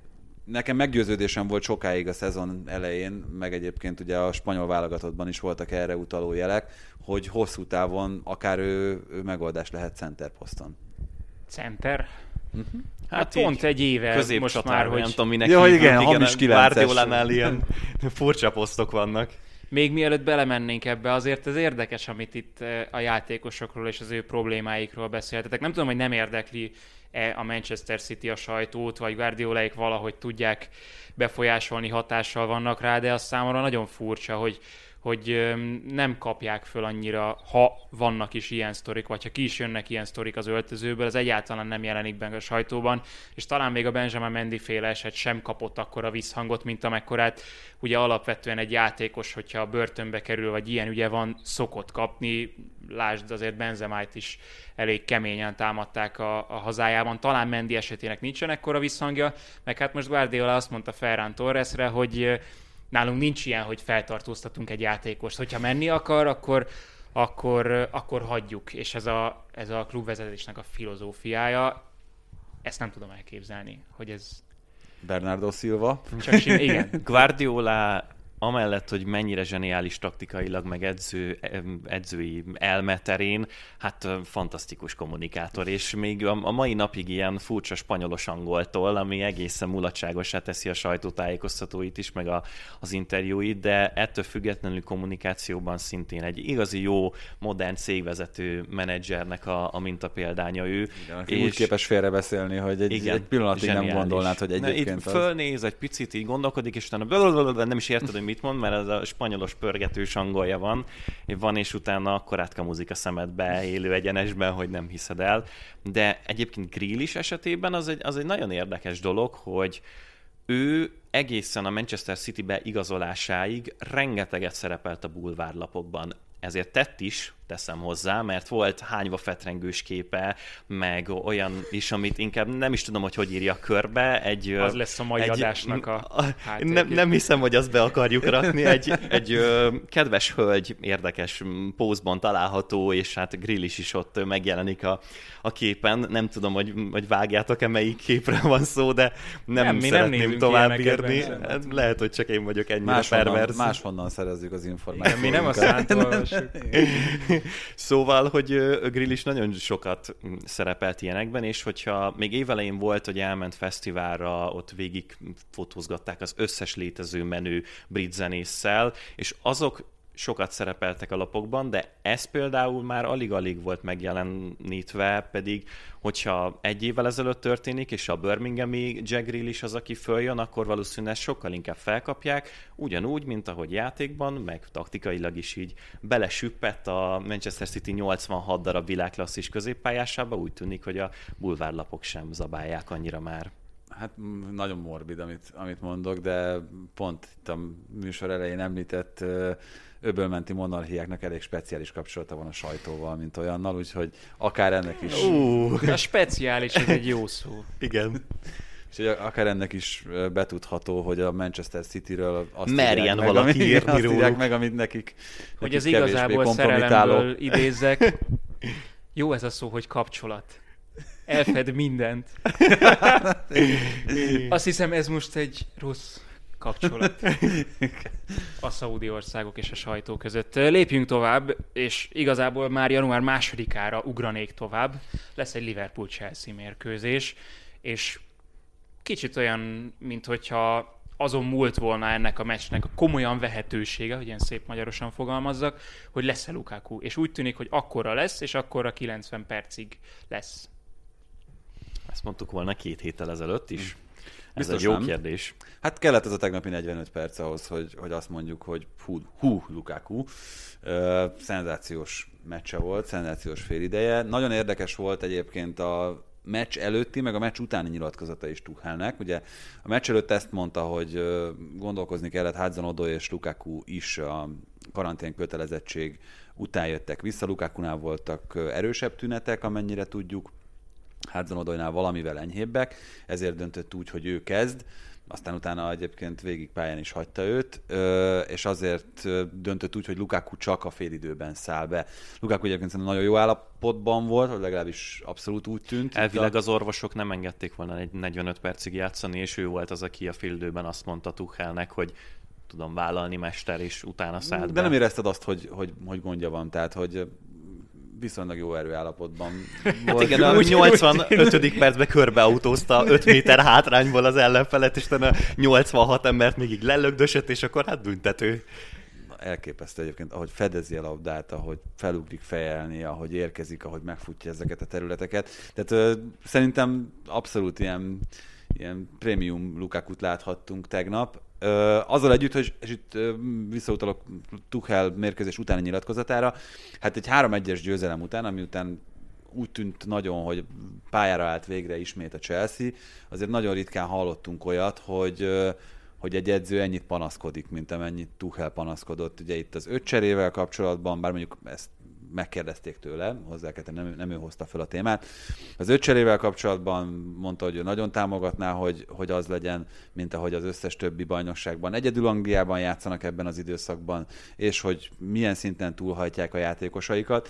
nekem meggyőződésem volt sokáig a szezon elején, meg egyébként ugye a spanyol válogatottban is voltak erre utaló jelek, hogy hosszú távon akár ő, ő megoldás lehet center poszton. Center? Uh-huh. Hát, hát pont egy éve most már, hogy... Nem tudom, minek ja, hívjuk, igen, hamis kilences. Guardiolánál ilyen furcsa posztok vannak. Még mielőtt belemennénk ebbe, azért ez érdekes, amit itt a játékosokról és az ő problémáikról beszéltetek. Nem tudom, hogy nem érdekli a Manchester City a sajtót, vagy Guardiolaik valahogy tudják befolyásolni, hatással vannak rá, de az számomra nagyon furcsa, hogy, hogy nem kapják föl annyira, ha vannak is ilyen sztorik, vagy ha ki is jönnek ilyen sztorik az öltözőből, az egyáltalán nem jelenik benne a sajtóban, és talán még a Benjamin Mendy féle eset sem kapott akkora visszhangot, mint amekkorát ugye alapvetően egy játékos, hogyha a börtönbe kerül, vagy ilyen ügye van, szokott kapni. Lásd, azért Benzemát is elég keményen támadták a, a hazájában. Talán Mendy esetének nincsen ekkora visszhangja, meg hát most Guardiola azt mondta Ferran Torresre, hogy nálunk nincs ilyen, hogy feltartóztatunk egy játékost. Hogyha menni akar, akkor, akkor, akkor hagyjuk. És ez a, ez a klubvezetésnek a filozófiája, ezt nem tudom elképzelni, hogy ez... Bernardo Silva. Csak sim, igen. Guardiola amellett, hogy mennyire zseniális taktikailag, meg edző, edzői elmeterén, hát fantasztikus kommunikátor, és még a mai napig ilyen furcsa spanyolos angoltól, ami egészen mulatságosá teszi a sajtótájékoztatóit is, meg a, az interjúit, de ettől függetlenül kommunikációban szintén egy igazi jó, modern cégvezető menedzsernek a, a mintapéldánya ő. Igen, és úgy képes félrebeszélni, hogy egy, igen, egy pillanatig zseniális. Nem gondolnád, hogy egyébként itt az... fölnéz, egy picit így gondolkodik, és utána nem is érted, hogy mit mond, mert ez a spanyolos pörgetős angolja van, van, és utána akkor átkamuzik a szemedbe élő egyenesben, hogy nem hiszed el. De egyébként Grealish esetében az egy, az egy nagyon érdekes dolog, hogy ő egészen a Manchester City-be igazolásáig rengeteget szerepelt a bulvárlapokban. Ezért tett is teszem hozzá, mert volt hányva fetrengős képe, meg olyan is, amit inkább nem is tudom, hogy hogy írja körbe. Egy, az lesz a mai egy, adásnak a, a nem, nem hiszem, hogy azt be akarjuk rakni. Egy, egy ö, kedves hölgy, érdekes pózban található, és hát Grealish is ott megjelenik a, a képen. Nem tudom, hogy, hogy vágjátok-e, melyik képre van szó, de nem, nem szeretném tovább írni. Lehet, hogy csak én vagyok ennyire perverz. Máshonnan szerezzük az információt. Mi nem a szántól olvassuk. Szóval, hogy Grealish nagyon sokat szerepelt ilyenekben, és hogyha még évelején volt, hogy elment fesztiválra, ott végig fotózgatták az összes létező menő brit zenésszel, és azok sokat szerepeltek a lapokban, de ez például már alig-alig volt megjelenítve, pedig hogyha egy évvel ezelőtt történik, és a Birminghami Jack Grealish az, aki följön, akkor valószínűleg sokkal inkább felkapják, ugyanúgy, mint ahogy játékban, meg taktikailag is így belesüppett a Manchester City nyolcvanhat darab világklasszis középpályásába, úgy tűnik, hogy a bulvárlapok sem zabálják annyira már. Hát nagyon morbid, amit, amit mondok, de pont itt a műsor elején említett öbölmenti monarchiáknak elég speciális kapcsolata van a sajtóval, mint olyannal, úgyhogy akár ennek is... Uh, a speciális, ez egy jó szó. Igen. És akár ennek is betudható, hogy a Manchester Cityről azt merjen meg, valaki amit, írni azt róluk. írják meg, amit nekik, hogy nekik az igazából szerelemből idézzek. Jó ez a szó, hogy kapcsolat. Elfed mindent. Azt hiszem, ez most egy rossz kapcsolat a szaudi országok és a sajtó között. Lépjünk tovább, és igazából már január másodikára ugranék tovább. Lesz egy Liverpool-Chelsea mérkőzés, és kicsit olyan, mint hogyha azon múlt volna ennek a meccsnek a komolyan vehetősége, hogy ilyen szép magyarosan fogalmazzak, hogy lesz-e Lukaku. És úgy tűnik, hogy akkora lesz, és akkora kilencven percig lesz. Ezt mondtuk volna két héttel ezelőtt is. Ez Biztos egy jó nem. kérdés. Hát kellett ez a tegnapi negyvenöt perc ahhoz, hogy, hogy azt mondjuk, hogy hú, hú Lukaku. Uh, szenzációs meccse volt, szenzációs félideje. Nagyon érdekes volt egyébként a meccs előtti, meg a meccs utáni nyilatkozata is Tuchelnek. Ugye a meccs előtt ezt mondta, hogy uh, gondolkozni kellett, Hudson-Odoi és Lukaku is a karantén kötelezettség után jöttek vissza. Lukakunál voltak erősebb tünetek, amennyire tudjuk. Hudson-Odoinál valamivel enyhébbek, ezért döntött úgy, hogy ő kezd, aztán utána egyébként végig pályán is hagyta őt, és azért döntött úgy, hogy Lukaku csak a félidőben száll be. Lukaku egyébként nagyon jó állapotban volt, vagy legalábbis abszolút úgy tűnt. Elvileg az orvosok nem engedték volna egy negyvenöt percig játszani, és ő volt az, aki a félidőben azt mondta Tuchelnek, hogy tudom vállalni, mester, és utána szállt be. De nem érezted azt, hogy, hogy, hogy gondja van, tehát hogy viszonylag jó erőállapotban volt. Hát igen, a nyolcvanötödik percben körbeautózta öt méter hátrányból az ellenfelet, és a nyolcvanhat embert még így lelögdösött, és akkor hát büntető. Elképesztő egyébként, ahogy fedezi a labdát, ahogy felugrik fejelni, ahogy érkezik, ahogy megfutja ezeket a területeket. Tehát ö, szerintem abszolút ilyen, ilyen prémium Lukakut láthattunk tegnap. Ö, azzal együtt, hogy, és itt ö, visszautalok Tuchel mérkőzés utáni nyilatkozatára, hát egy három egyes győzelem után, ami után úgy tűnt nagyon, hogy pályára állt végre ismét a Chelsea, azért nagyon ritkán hallottunk olyat, hogy, ö, hogy egy edző ennyit panaszkodik, mint amennyit Tuchel panaszkodott. Ugye itt az öt cserével kapcsolatban, bár mondjuk ezt megkérdezték tőle, hozzá kell tenni, nem, nem ő hozta fel a témát. Az öt cserével kapcsolatban mondta, hogy ő nagyon támogatná, hogy, hogy az legyen, mint ahogy az összes többi bajnokságban. Egyedül Angliában játszanak ebben az időszakban, és hogy milyen szinten túlhajtják a játékosaikat.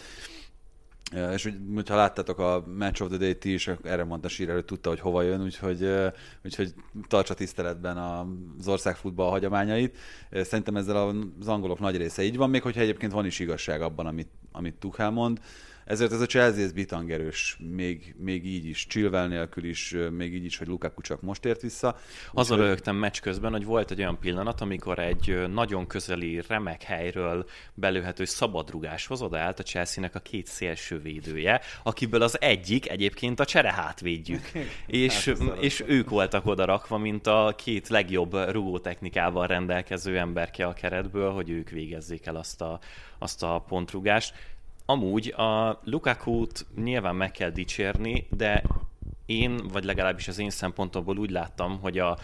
És úgy, hogyha láttátok a Match of the Day ti is, erre mondta Shearer, hogy tudta, hogy hova jön, úgyhogy, úgyhogy tartsa tiszteletben az ország futball hagyományait. Szerintem ezzel az angolok nagy része így van, még hogyha egyébként van is igazság abban, amit, amit Tuchel mond. Ezért ez a Chelsea ez bitangerős, még, még így is, Chilwell nélkül is, még így is, hogy Lukaku csak most ért vissza. Azon röhögtem meccs közben, hogy volt egy olyan pillanat, amikor egy nagyon közeli, remek helyről belőhető szabadrugáshoz odaállt a Chelsea-nek a két szélső védője, akiből az egyik egyébként a cserehátvédjük. és, hát és ők voltak oda rakva, mint a két legjobb rugótechnikával rendelkező emberke a keretből, hogy ők végezzék el azt a, azt a pontrugást. Amúgy a Lukakut nyilván meg kell dicsérni, de én, vagy legalábbis az én szempontomból úgy láttam, hogy a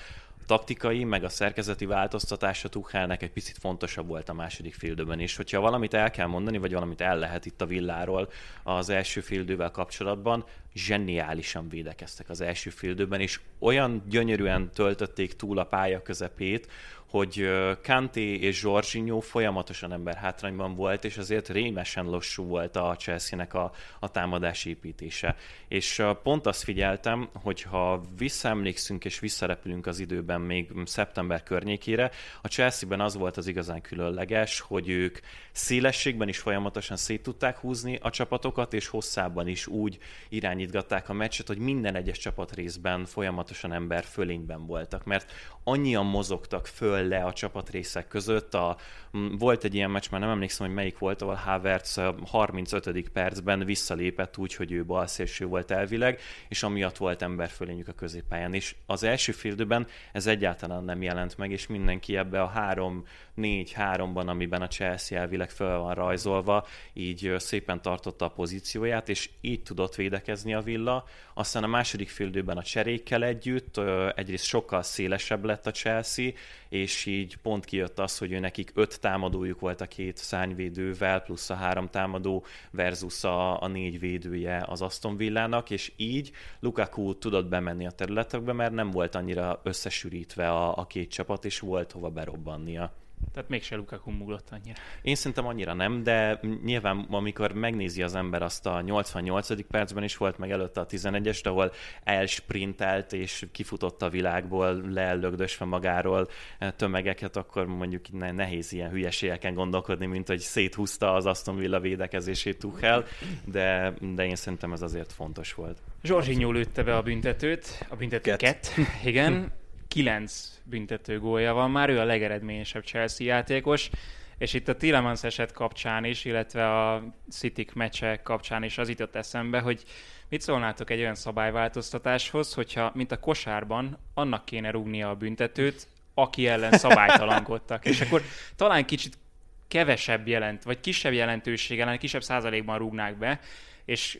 taktikai, meg a szerkezeti változtatása Tuchelnek egy picit fontosabb volt a második félidőben is. Hogyha valamit el kell mondani, vagy valamit el lehet itt a Villáról az első félidővel kapcsolatban, zseniálisan védekeztek az első félidőben, és olyan gyönyörűen töltötték túl a pálya közepét, hogy Kanté és Jorginho folyamatosan emberhátrányban volt, és azért rémesen lassú volt a Chelsea-nek a, a támadás építése. És pont azt figyeltem, hogy ha visszaemlékszünk és visszarepülünk az időben még szeptember környékére, a Chelsea-ben az volt az igazán különleges, hogy ők szélességben is folyamatosan szét tudták húzni a csapatokat, és hosszában is úgy irányítgatták a meccset, hogy minden egyes csapatrészben folyamatosan ember fölényben voltak, mert annyian mozogtak föl le a csapatrészek között. A, volt egy ilyen meccs, már nem emlékszem, hogy melyik volt, ahol Havertz a harmincötödik percben visszalépett úgy, hogy ő balszélső volt elvileg, és amiatt volt emberfölényük a középpályán. És az első félidőben ez egyáltalán nem jelent meg, és mindenki ebbe a három négy háromban, amiben a Chelsea elvileg föl van rajzolva, így szépen tartotta a pozícióját, és így tudott védekezni a Villa. Aztán a második félidőben a cserékkel együtt egyrészt sokkal szélesebb lett a Chelsea, és így pont kijött az, hogy ő nekik öt támadójuk volt a két szárnyvédővel, plusz a három támadó versus a, a négy védője az Aston Villának, és így Lukaku tudott bemenni a területekbe, mert nem volt annyira összesűrítve a, a két csapat, és volt hova berobbannia. Tehát mégse Lukaku múlott annyira. Én szerintem annyira nem, de nyilván amikor megnézi az ember azt a nyolcvannyolcadik percben is volt, meg előtte a tizenegyest, ahol elsprintelt és kifutott a világból, leellögdösve magáról tömegeket, akkor mondjuk nehéz ilyen hülyeségeken gondolkodni, mint hogy széthúzta az Aston Villa védekezését Tuchel, de, de én szerintem ez azért fontos volt. Jorginho lőtte be a büntetőt, a büntetőket, igen. Kilenc büntető gólja van már, ő a legeredményesebb Chelsea játékos, és itt a Tielemans eset kapcsán is, illetve a City meccse kapcsán is az jutott eszembe, hogy mit szólnátok egy olyan szabályváltoztatáshoz, hogyha, mint a kosárban, annak kéne rúgnia a büntetőt, aki ellen szabálytalankodtak. És akkor talán kicsit kevesebb jelent, vagy kisebb jelentőséggel, kisebb százalékban rúgnák be, és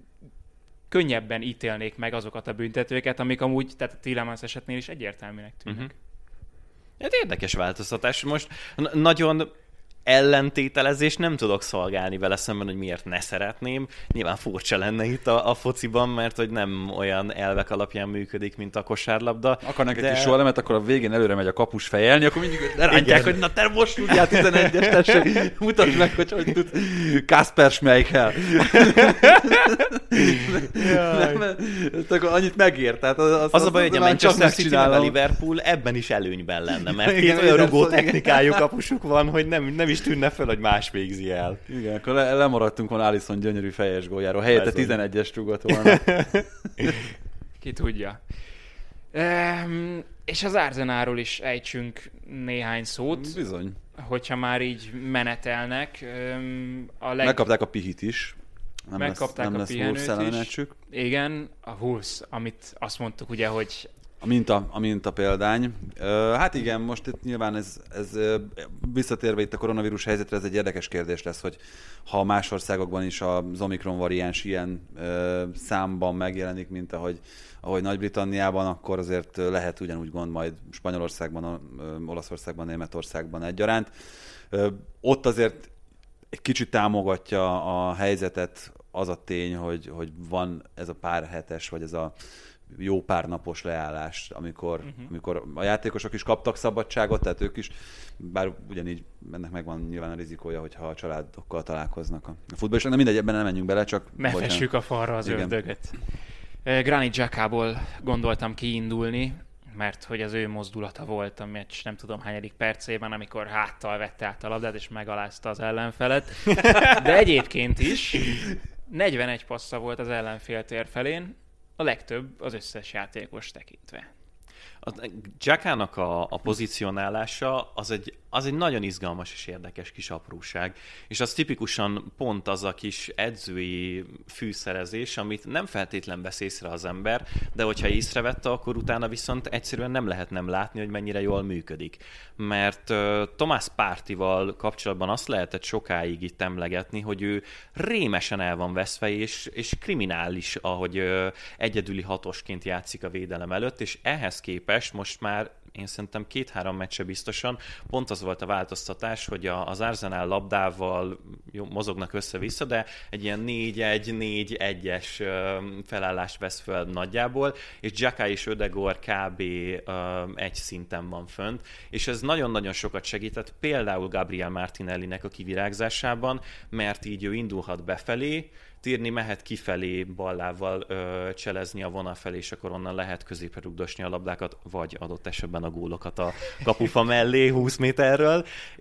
könnyebben ítélnék meg azokat a büntetőket, amik amúgy, tehát a Tielemans esetnél is egyértelműnek tűnnek. Uh-huh. Hát érdekes változtatás. Most n- nagyon ellentételezés nem tudok szolgálni vele szemben, hogy miért ne szeretném. Nyilván furcsa lenne itt a, a fociban, mert hogy nem olyan elvek alapján működik, mint a kosárlabda. Akarnak de... egy kis solemet, akkor a végén előre megy a kapus fejelni, akkor mindig lerántják, hogy na te most tudjál tizenegyes, tessék, mutasd meg, hogy hogy tud Kasper Schmeichel. Akkor annyit megér. Tehát az, az, az a baj, hogy a Manchester City meg a Liverpool ebben is előnyben lenne, mert két olyan rugó technikájú kapusuk van, hogy nem, nem is tűnne föl, hogy más végzi el. Igen, akkor le- lemaradtunk volna Alisson gyönyörű fejes góljáról. Helyette tizenegyes rúgott volna. Ki tudja. Ehm, és az Arsenalról is ejtsünk néhány szót. Bizony. Hogyha már így menetelnek. A leg... Megkapták a pihit is. Nem Megkapták lesz, nem a lesz pihenőt is. Igen, a Wolves, amit azt mondtuk ugye, hogy A minta, a minta példány. Hát igen, most itt nyilván ez, ez visszatérve itt a koronavírus helyzetre, ez egy érdekes kérdés lesz, hogy ha más országokban is az Omikron variáns ilyen számban megjelenik, mint ahogy, ahogy Nagy-Britanniában, akkor azért lehet ugyanúgy gond majd Spanyolországban, Olaszországban, Németországban egyaránt. Ott azért egy kicsit támogatja a helyzetet az a tény, hogy, hogy van ez a pár hetes, vagy ez a jó pár napos leállás, amikor, uh-huh. amikor a játékosok is kaptak szabadságot, tehát ők is, bár ugyanígy ennek megvan nyilván a rizikója, hogyha a családokkal találkoznak a futball, és mindegy, ebben nem menjünk bele, csak... Ne fessük a falra az ördögöt. Granit Xhakából gondoltam kiindulni, mert hogy az ő mozdulata volt a meccs nem tudom hányadik percében, amikor háttal vette át a labdát, és megalázta az ellenfelet. De egyébként is negyvenegy passza volt az ellenfél tér felén, a legtöbb az összes játékos tekintve. A Xhakának a, a pozícionálása az egy, az egy nagyon izgalmas és érdekes kis apróság, és az tipikusan pont az a kis edzői fűszerezés, amit nem feltétlen vesz észre az ember, de hogyha észrevette, akkor utána viszont egyszerűen nem lehet nem látni, hogy mennyire jól működik. Mert uh, Thomas Parteyval kapcsolatban azt lehetett sokáig itt emlegetni, hogy ő rémesen el van veszve, és, és kriminális, ahogy uh, egyedüli hatosként játszik a védelem előtt, és ehhez képest most már én szerintem két-három meccse biztosan. Pont az volt a változtatás, hogy az Arsenal labdával jó, mozognak össze-vissza, de egy ilyen négy egy négy egyes felállást vesz föl nagyjából, és Xhaka és Ödegaard kb. Egy szinten van fönt, és ez nagyon-nagyon sokat segített például Gabriel Martinellinek a kivirágzásában, mert így ő indulhat befelé, Tierney mehet kifelé ballával ö, cselezni a vonal felé, és akkor onnan lehet középre rugdosni a labdákat, vagy adott esetben a gólokat a kapufa mellé húsz méterről,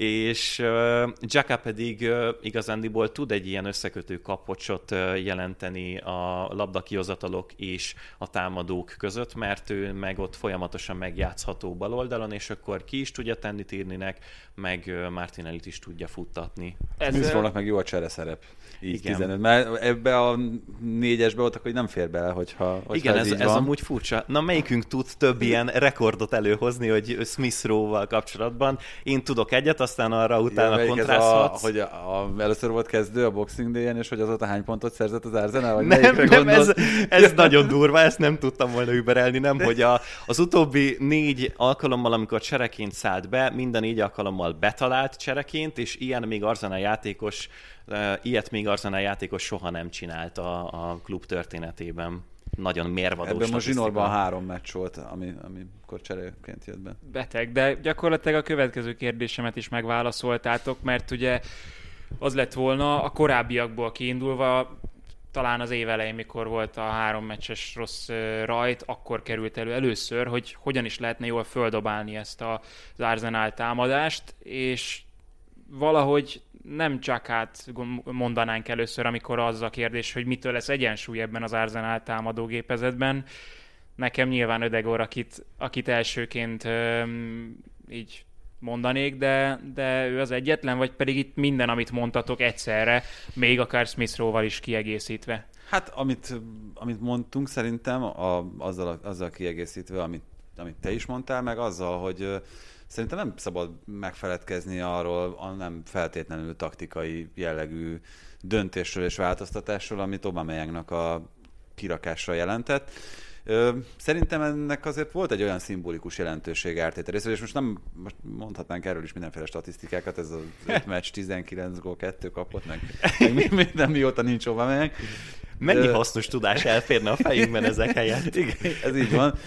és ö, Xhaka pedig ö, igazándiból tud egy ilyen összekötő kapocsot ö, jelenteni a labdakihozatalok és a támadók között, mert ő meg ott folyamatosan megjátszható bal oldalon, és akkor ki is tudja tenni Tierneynek, meg ö, Martinellit is tudja futtatni. Smith-Rowe-nak meg jó a csereszerep. Így tizenöt. Mert ebbe a négyesbe voltak, hogy nem fér bele, hogyha, hogyha igen, ez, ez, ez amúgy furcsa. Na, melyikünk tud több ilyen rekordot előhozni, hogy Smith-Rowe-val kapcsolatban? Én tudok egyet, aztán arra utána ja, kontraszthatsz. Hogy a, a, először volt kezdő a Boxing Day-en, és hogy azóta hány pontot szerzett az Arsenal? Vagy nem, nem, ez, ez nagyon durva, ezt nem tudtam volna überelni, nem, hogy a, az utóbbi négy alkalommal, amikor csereként szállt be, minden négy alkalommal betalált csereként, és ilyen még Arsenal játékos Uh, ilyet még Arsenal játékos soha nem csinált a, a klub történetében. Nagyon mérvadó. Ebben most zsinórban három meccs volt, ami, amikor cseréként jött be. Beteg, de gyakorlatilag a következő kérdésemet is megválaszoltátok, mert ugye az lett volna a korábbiakból kiindulva, talán az év elején, mikor volt a három meccses rossz rajt, akkor került elő először, hogy hogyan is lehetne jól földobálni ezt az Arsenal támadást, és valahogy nem csak át mondanánk először, amikor az a kérdés, hogy mitől lesz egyensúly ebben az Arsenal támadógépezetben. Nekem nyilván Ödegaard, akit, akit elsőként öm, így mondanék, de, de ő az egyetlen, vagy pedig itt minden, amit mondtatok egyszerre, még akár Smith-Rowe-val is kiegészítve. Hát, amit, amit mondtunk szerintem, a, azzal, azzal kiegészítve, amit, amit te is mondtál, meg azzal, hogy szerintem nem szabad megfeledkezni arról a nem feltétlenül taktikai jellegű döntésről és változtatásról, amit Aubameyangnak a kirakása jelentett. Szerintem ennek azért volt egy olyan szimbolikus jelentőség Arteta részéről, és most nem most mondhatnánk erről is mindenféle statisztikákat, ez az öt meccs, tizenkilenc gól, kettő kapott, meg, meg minden mióta nincs Aubameyang. Mennyi hasznos tudás elférne a fejünkben ezek helyett? Igen, ez így van,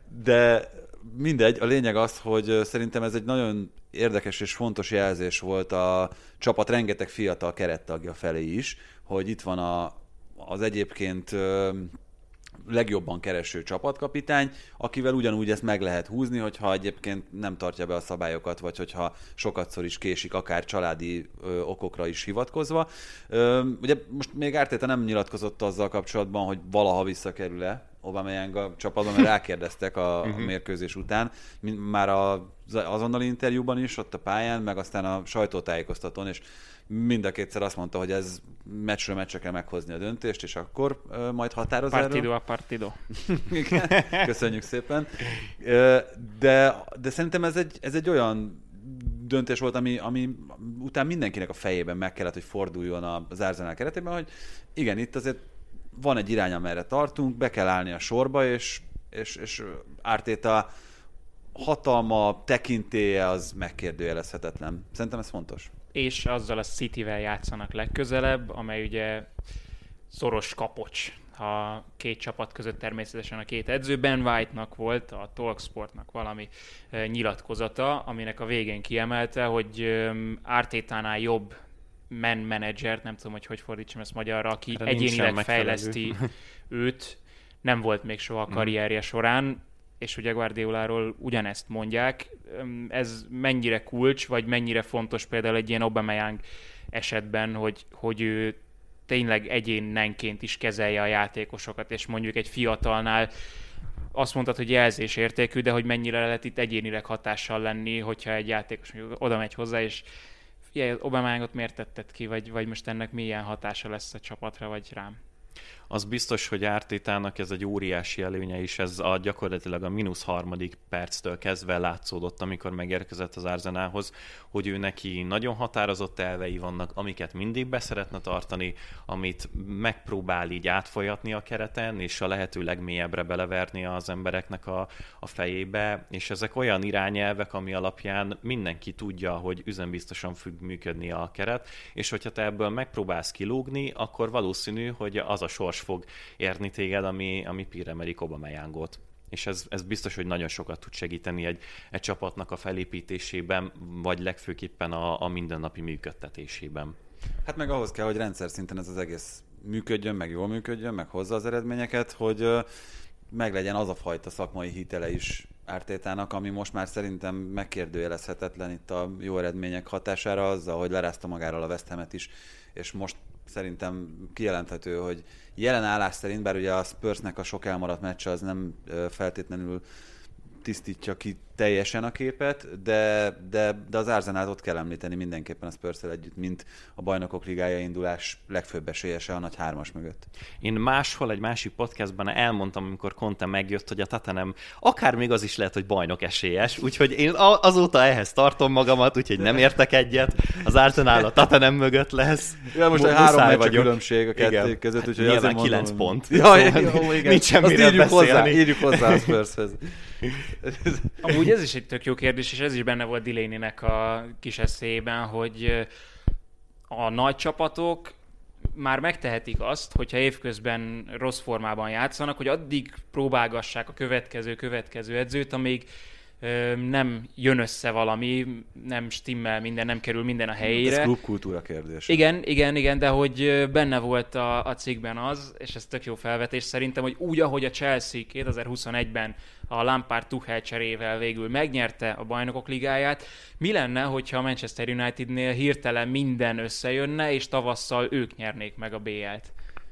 de mindegy, a lényeg az, hogy szerintem ez egy nagyon érdekes és fontos jelzés volt a csapat rengeteg fiatal kerettagja felé is, hogy itt van a, az egyébként legjobban kereső csapatkapitány, akivel ugyanúgy ezt meg lehet húzni, hogyha egyébként nem tartja be a szabályokat, vagy hogyha sokatszor is késik, akár családi ö, okokra is hivatkozva. Ö, ugye most még Arteta nem nyilatkozott azzal kapcsolatban, hogy valaha visszakerül-e Aubameyang a csapatban, mert rákérdeztek a, a mérkőzés után, már az azonnali interjúban is, ott a pályán, meg aztán a sajtótájékoztatón, és mind a kétszer azt mondta, hogy ez meccsről meccsre kell meghozni a döntést, és akkor uh, majd határoz erről. Partido a partido. Köszönjük szépen. Uh, de, de szerintem ez egy, ez egy olyan döntés volt, ami, ami után mindenkinek a fejében meg kellett, hogy forduljon az Arsenal keretében, hogy igen, itt azért van egy irány, amerre tartunk, be kell állni a sorba, és, és, és Arteta hatalma, tekintélye az megkérdőjelezhetetlen. Szerintem ez fontos. És azzal a Cityvel játszanak legközelebb, amely ugye szoros kapocs a két csapat között, természetesen a két edző. Ben White-nak volt, a Talksportnak valami nyilatkozata, aminek a végén kiemelte, hogy Artetánál jobb man manager, nem tudom, hogy hogy fordítsam ezt magyarra, aki erre egyénileg fejleszti őt, nem volt még soha a karrierje során, és ugye Guardioláról ugyanezt mondják. Ez mennyire kulcs, vagy mennyire fontos például egy ilyen Aubameyang esetben, hogy, hogy ő tényleg egyénenként is kezelje a játékosokat, és mondjuk egy fiatalnál azt mondtad, hogy jelzésértékű, de hogy mennyire lehet itt egyénileg hatással lenni, hogyha egy játékos oda megy hozzá, és figyelj, Aubameyangot miért tetted ki, vagy, vagy most ennek milyen hatása lesz a csapatra, vagy rám? Az biztos, hogy Artétának ez egy óriási előnye is, ez a gyakorlatilag a mínusz harmadik perctől kezdve látszódott, amikor megérkezett az Arsenalhoz, hogy ő neki nagyon határozott elvei vannak, amiket mindig be szeretne tartani, amit megpróbál így átfolyatni a kereten, és a lehető legmélyebbre beleverni az embereknek a, a fejébe, és ezek olyan irányelvek, ami alapján mindenki tudja, hogy üzenbiztosan fog működni a keret, és hogyha te ebből megpróbálsz kilógni, akkor valószínű, hogy az a sors fog érni téged, ami, ami Pierre-Emerick Aubameyangot. És ez, ez biztos, hogy nagyon sokat tud segíteni egy, egy csapatnak a felépítésében, vagy legfőképpen a, a mindennapi működtetésében. Hát meg ahhoz kell, hogy rendszer szinten ez az egész működjön, meg jól működjön, meg hozza az eredményeket, hogy uh, meglegyen az a fajta szakmai hitele is Artétának, ami most már szerintem megkérdőjelezhetetlen itt a jó eredmények hatására, azzal, hogy lerázta magáról a West Hamet is, és most szerintem kijelenthető, hogy jelen állás szerint, bár ugye a Spursnek a sok elmaradt meccse az nem feltétlenül tisztítja ki teljesen a képet, de, de, de az Arsenalt ott kell említeni mindenképpen a Spurs-szel együtt, mint a Bajnokok Ligája indulás legfőbb esélyese a nagy hármas mögött. Én máshol, egy másik podcastban elmondtam, amikor Conte megjött, hogy a Tottenham akár még az is lehet, hogy bajnok esélyes, úgyhogy én azóta ehhez tartom magamat, úgyhogy nem értek egyet. Az Arsenal a Tottenham mögött lesz. Ja, most egy három meccs különbség a kettő között, hát úgyhogy nyilván kilenc pont. Ja, szóval jó, igen. Nincs semmiről írjuk beszélni. Hozzá, írjuk hozzá a Spurshez. Amúgy ez is egy tök jó kérdés, és ez is benne volt Delaney-nek a kis eszélyében, hogy a nagy csapatok már megtehetik azt, hogyha évközben rossz formában játszanak, hogy addig próbálgassák a következő, következő edzőt, amíg nem jön össze valami, nem stimmel minden, nem kerül minden a helyére. Ez klubkultúra kérdés. Igen, igen, igen, de hogy benne volt a, a cikkben az, és ez tök jó felvetés szerintem, hogy úgy, ahogy a Chelsea kétezer-huszonegyben a Lampard-Tuchel cserével végül megnyerte a Bajnokok Ligáját, mi lenne, hogyha a Manchester Unitednél hirtelen minden összejönne, és tavasszal ők nyernék meg a bé el-t?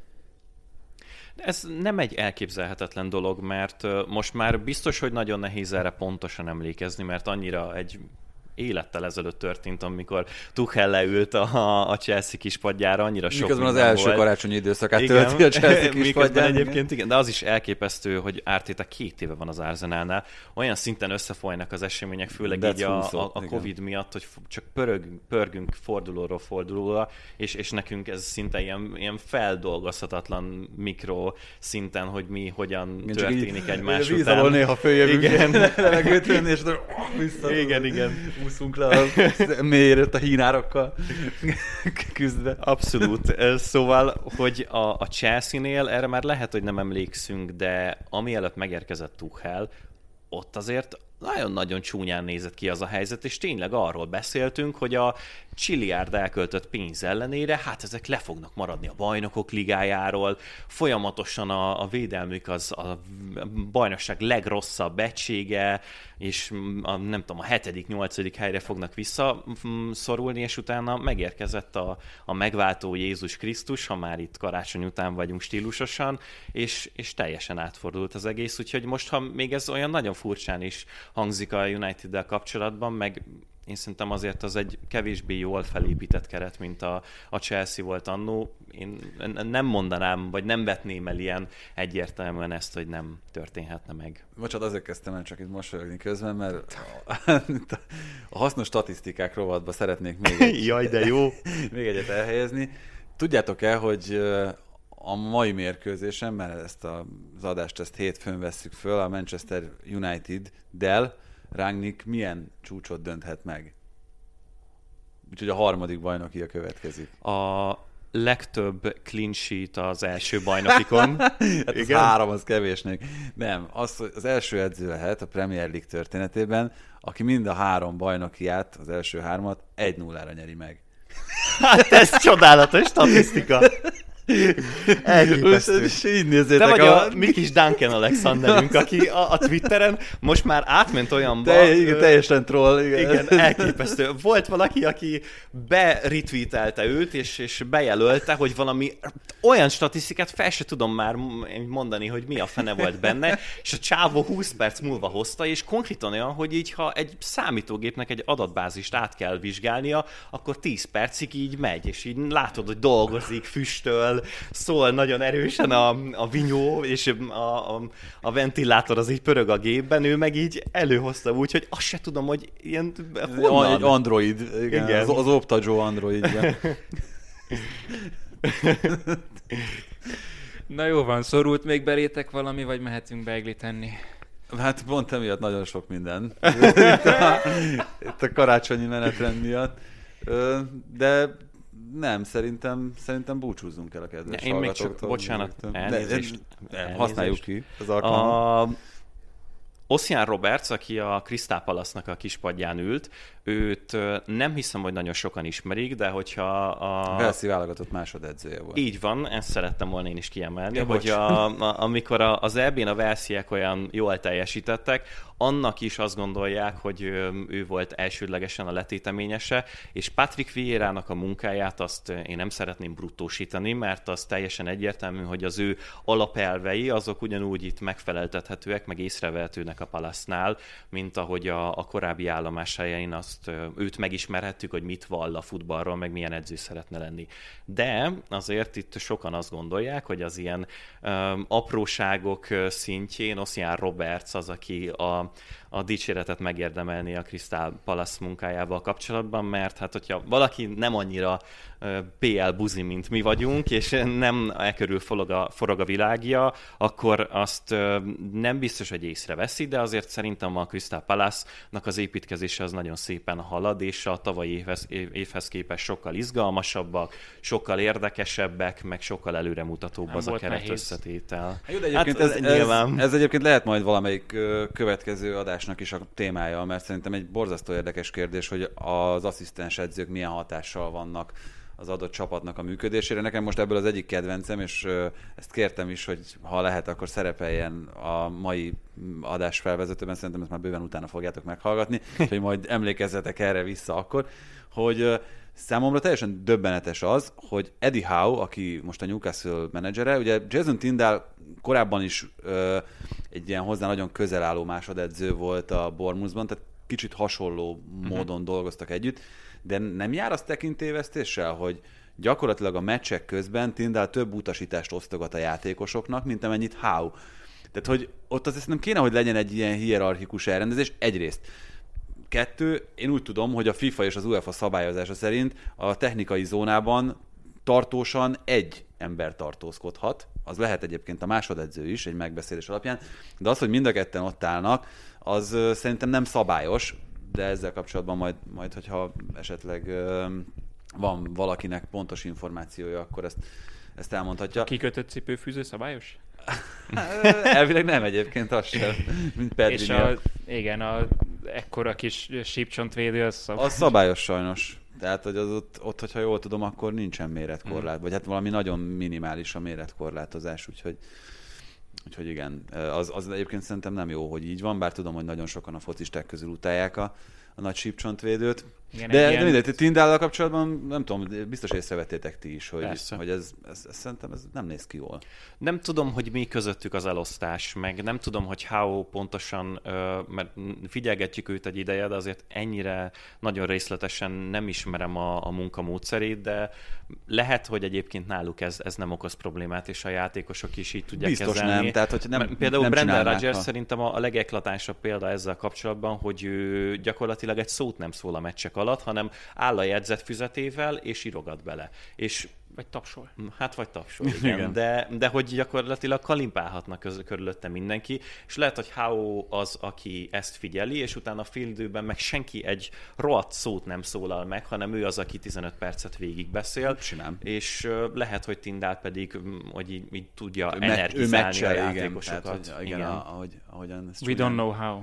Ez nem egy elképzelhetetlen dolog, mert most már biztos, hogy nagyon nehéz erre pontosan emlékezni, mert annyira egy élettel ezelőtt történt, amikor Tuchel leült a, a Chelsea kispadjára, annyira sok miközben az első volt. karácsonyi időszakát igen, tölti a Chelsea kispadjára. Egyébként igen, de az is elképesztő, hogy Arteta két éve van az Arsenalnál. Olyan szinten összefolynak az események, főleg That's így a, a, a Covid miatt, hogy csak pörögünk, pörgünk fordulóról fordulóra, és, és nekünk ez szinte ilyen, ilyen feldolgozhatatlan mikro szinten, hogy mi hogyan igen, történik egymás után. Vízalól néha följövünk, igen. levegőt venni, és vissza. Igen, igen. Úszunk le a mélyért a hínárokkal küzdve. Abszolút. Szóval, hogy a, a Chelsea-nél erre már lehet, hogy nem emlékszünk, de ami előtt megérkezett Tuchel, ott azért nagyon-nagyon csúnyán nézett ki az a helyzet, és tényleg arról beszéltünk, hogy a csilliárd elköltött pénz ellenére, hát ezek le fognak maradni a Bajnokok Ligájáról, folyamatosan a, a védelmük az a bajnokság legrosszabb egysége, és a, nem tudom, a hetedik, nyolcadik helyre fognak visszaszorulni, és utána megérkezett a, a megváltó Jézus Krisztus, ha már itt karácsony után vagyunk stílusosan, és, és teljesen átfordult az egész, úgyhogy most, ha még ez olyan nagyon furcsán is hangzik a United-del kapcsolatban, meg én szerintem azért az egy kevésbé jól felépített keret, mint a, a Chelsea volt annó. Én nem mondanám, vagy nem vetném el ilyen egyértelműen ezt, hogy nem történhetne meg. Bocsánat, azért kezdtem el csak itt mosolyogni közben, mert a hasznos statisztikák rovatba szeretnék még, egy, Jaj, de jó. még egyet elhelyezni. Tudjátok-e, hogy a mai mérkőzésen, mert ezt az adást ezt hétfőn vesszük föl, a Manchester United-del Rangnick milyen csúcsot dönthet meg? Úgyhogy a harmadik bajnokia következik. A legtöbb clean sheet az első bajnokikon. Hát az három, az kevésnek. Nem, az, az első edző lehet a Premier League történetében, aki mind a három bajnokiát, az első hármat egy nullára nyeri meg. Hát ez csodálatos statisztika. Elképesztő. Te vagy a, a mi kis Duncan Alexanderünk, aki a, a Twitteren most már átment olyanba. Te, igen, teljesen troll. Igen. igen, elképesztő. Volt valaki, aki beretweetelte őt, és, és bejelölte, hogy valami olyan statisztikát fel se tudom már mondani, hogy mi a fene volt benne, és a csávó húsz perc múlva hozta, és konkrétan olyan, hogy így, ha egy számítógépnek egy adatbázist át kell vizsgálnia, akkor tíz percig így megy, és így látod, hogy dolgozik, füstöl, szól, szól nagyon erősen a, a vinyó, és a, a, a ventilátor az így pörög a gépben, ő meg így előhozta úgy, hogy azt se tudom, hogy ilyen honnan? Egy Android, igen, igen. Az, az Optajo Androidja. Na jó van, szorult még belétek valami, vagy mehetünk beiglit enni? Hát pont emiatt nagyon sok minden. Itt a karácsonyi menetrend miatt. De nem, szerintem, szerintem búcsúzzunk el a kedves én hallgatóktól. Még csak, bocsánat, elnézést. De, elnézést. Használjuk ki az alkalmat. A... Ossian Roberts, aki a Crystal Palace-nak a kispadján ült, őt nem hiszem, hogy nagyon sokan ismerik, de hogyha a... Velszi válogatott másodedzője volt. Így van, ezt szerettem volna én is kiemelni, ja, hogy a, a, amikor a, az é bén a Velsiek olyan jól teljesítettek, annak is azt gondolják, hogy ő, ő volt elsődlegesen a letéteményese, és Patrick Vieira-nak a munkáját azt én nem szeretném bruttósítani, mert az teljesen egyértelmű, hogy az ő alapelvei azok ugyanúgy itt megfeleltethetőek, meg észrevehetőnek a Palace-nál, mint ahogy a, a korábbi állomáshelyein azt őt megismerhettük, hogy mit vall a futballról, meg milyen edző szeretne lenni. De azért itt sokan azt gondolják, hogy az ilyen um, apróságok szintjén Ossian Roberts az, aki a a dicséretet megérdemelni a Crystal Palace munkájával kapcsolatban, mert hát hogyha valaki nem annyira pé el buzi, mint mi vagyunk, és nem e körül forog a, forog a világja, akkor azt nem biztos, hogy észreveszi, de azért szerintem a Crystal Palace-nak az építkezése az nagyon szépen halad, és a tavalyi évhez, évhez képest sokkal izgalmasabbak, sokkal érdekesebbek, meg sokkal előremutatóbb nem az a keret összetétel. Jó, de egyébként hát, ez, ez, ez egyébként lehet majd valamelyik következő adásnak is a témája, mert szerintem egy borzasztó érdekes kérdés, hogy az asszisztens edzők milyen hatással vannak az adott csapatnak a működésére. Nekem most ebből az egyik kedvencem, és ezt kértem is, hogy ha lehet, akkor szerepeljen a mai adás felvezetőben, szerintem ezt már bőven utána fogjátok meghallgatni, hogy majd emlékezzetek erre vissza akkor, hogy számomra teljesen döbbenetes az, hogy Eddie Howe, aki most a Newcastle menedzsere, ugye Jason Tindall korábban is ö, egy ilyen hozzá nagyon közel álló másodedző volt a Bournemouthban, tehát kicsit hasonló módon uh-huh. dolgoztak együtt, de nem jár az tekintélyvesztéssel, hogy gyakorlatilag a meccsek közben Tindall több utasítást osztogat a játékosoknak, mint amennyit Howe. Tehát, hogy ott azért nem kéne, hogy legyen egy ilyen hierarchikus elrendezés, egyrészt. Kettő, én úgy tudom, hogy a FIFA és az UEFA szabályozása szerint a technikai zónában tartósan egy ember tartózkodhat, az lehet egyébként a másodedző is egy megbeszélés alapján, de az, hogy mind a ketten ott állnak, az szerintem nem szabályos, de ezzel kapcsolatban majd, majd hogyha esetleg van valakinek pontos információja, akkor ezt, ezt elmondhatja. Kikötött cipőfűző szabályos? Elvileg nem egyébként, az sem, mint Pedrinél. És a, igen, a ekkora kis sípcsontvédő az szabályos. Az szabályos sajnos. Tehát, hogy az ott, ott, hogyha jól tudom, akkor nincsen méretkorlát, mm. vagy hát valami nagyon minimális a méretkorlátozás, úgyhogy, úgyhogy igen, az, az egyébként szerintem nem jó, hogy így van, bár tudom, hogy nagyon sokan a focisták közül utálják a, a nagy sípcsontvédőt. Igen, de, ilyen... de mindegy, Tindállal kapcsolatban nem tudom, biztos észrevettétek ti is, hogy, hogy ez, ez, ez szerintem ez nem néz ki jól. Nem tudom, hogy mi közöttük az elosztás, meg nem tudom, hogy Howe pontosan, mert figyelgetjük őt egy ideje, de azért ennyire nagyon részletesen nem ismerem a, a munkamódszerét, de lehet, hogy egyébként náluk ez, ez nem okoz problémát, és a játékosok is így tudják biztos kezelni. Nem, tehát hogy nem, például nem Brendan Rodgers szerintem a, a legeklatánsabb példa ezzel kapcsolatban, hogy ő gyakorlatilag egy szót nem szól a meccsek alatt, hanem áll a jegyzetfüzetével, és írogat bele. És vagy tapsol. Hát vagy tapsol, igen. igen. De, de hogy gyakorlatilag kalimpálhatnak köz, körülötte mindenki, és lehet, hogy Howe az, aki ezt figyeli, és utána a félidőben meg senki egy rohadt szót nem szólal meg, hanem ő az, aki tizenöt percet végig beszél. Simán. És lehet, hogy Tindall pedig, hogy így, így tudja ő energizálni me- a játékosokat. Igen, tehát, hogy, igen, igen. Ahogy, ahogyan ezt We don't know how.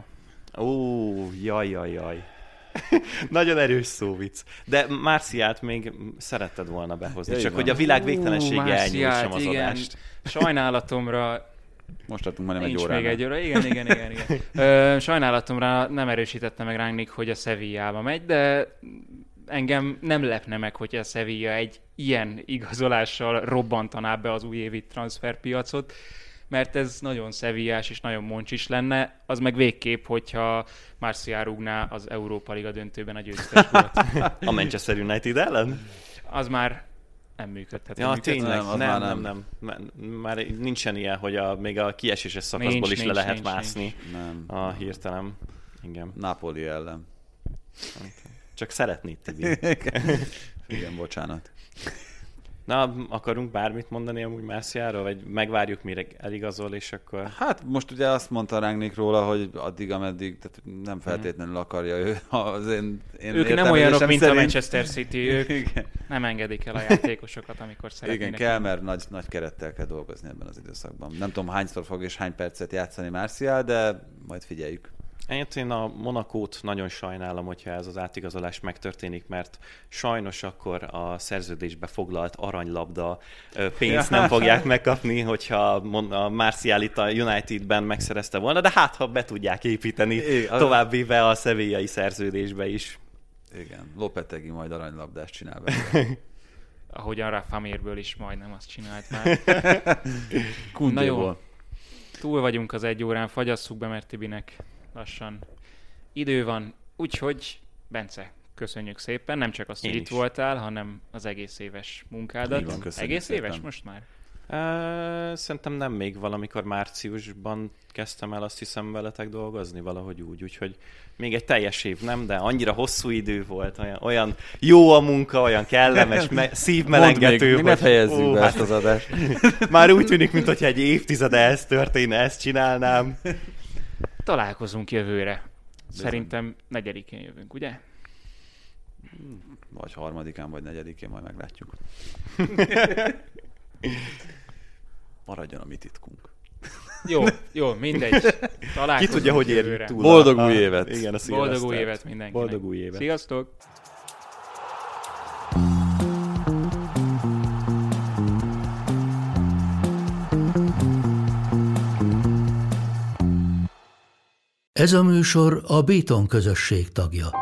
Ó, jaj, jaj, jaj. Nagyon erős szóvic. De Marcialt még szeretted volna behozni, csak van. Hogy a világ végtelensége elnyújtsam az igen. adást. Sajnálatomra most adtunk majdnem egy órára. Még egy óra. Igen, igen, igen. igen. Ö, sajnálatomra nem erősítette meg Rangnick, hogy a Sevillába megy, de engem nem lepne meg, hogy a Sevilla egy ilyen igazolással robbantaná be az újévi transferpiacot, mert ez nagyon szevillás és nagyon moncsis lenne, az meg végképp, hogyha Martial rúgná az Európa Liga döntőben a győztes volt. A Manchester United ellen? Az már nem működhet. Ja, tényleg, nem, nem, nem, nem, nem, nem. Már nincsen ilyen, hogy a, még a kieséses szakaszból nincs, is nincs, le lehet nincs, mászni nincs. Nem. A hirtelen. Igen. Napoli ellen. Csak szeretnéd, Tibi. Igen, bocsánat. Na, akarunk bármit mondani amúgy Marcialról, vagy megvárjuk, mire eligazol, és akkor... Hát most ugye azt mondta ránk róla, hogy addig, ameddig, tehát nem feltétlenül akarja ő az én, én Ők nem olyanok, mint szerint. a Manchester City, ők igen. nem engedik el a játékosokat, amikor szeretnének. Igen, kell, mert nagy, nagy kerettel kell dolgozni ebben az időszakban. Nem tudom, hányszor fog és hány percet játszani Marcial, de majd figyeljük. Én a Monacót nagyon sajnálom, hogyha ez az átigazolás megtörténik, mert sajnos akkor a szerződésbe foglalt aranylabda pénzt nem fogják megkapni, hogyha a Marcial itt a Unitedben megszerezte volna, de hát ha be tudják építeni igen, tovább véve a sevillai szerződésbe is. Igen, Lopetegi majd aranylabdást csinál belőle. Ahogyan Rafa Mirből is majdnem azt csinált már. Na jó, túl vagyunk az egy órán, fagyasszuk be, mert Tibinek lassan idő van, úgyhogy Bence, köszönjük szépen, nem csak azt, hogy itt voltál, hanem az egész éves munkádat. Igen, egész szépen. Éves most már? Uh, szerintem nem még valamikor márciusban kezdtem el azt hiszem veletek dolgozni, valahogy úgy, úgyhogy még egy teljes év nem, de annyira hosszú idő volt, olyan, olyan jó a munka, olyan kellemes, me- szívmelengető. Mondd még, ne fejezzük ó, be hát, ezt az adást. Már úgy tűnik, mintha egy évtizede ez történne, ezt csinálnám. Találkozunk jövőre. Bizony. Szerintem negyedikén jövünk, ugye? Vagy harmadikán, vagy negyedikén, majd meglátjuk. Maradjon a mi titkunk. Jó, jó, mindegy. Találkozunk ki tudja, hogy érünk túl. Boldog új évet! Igen, a Boldog új évet mindenkinek. Boldog új évet. Sziasztok! Ez a műsor a Béton közösség tagja.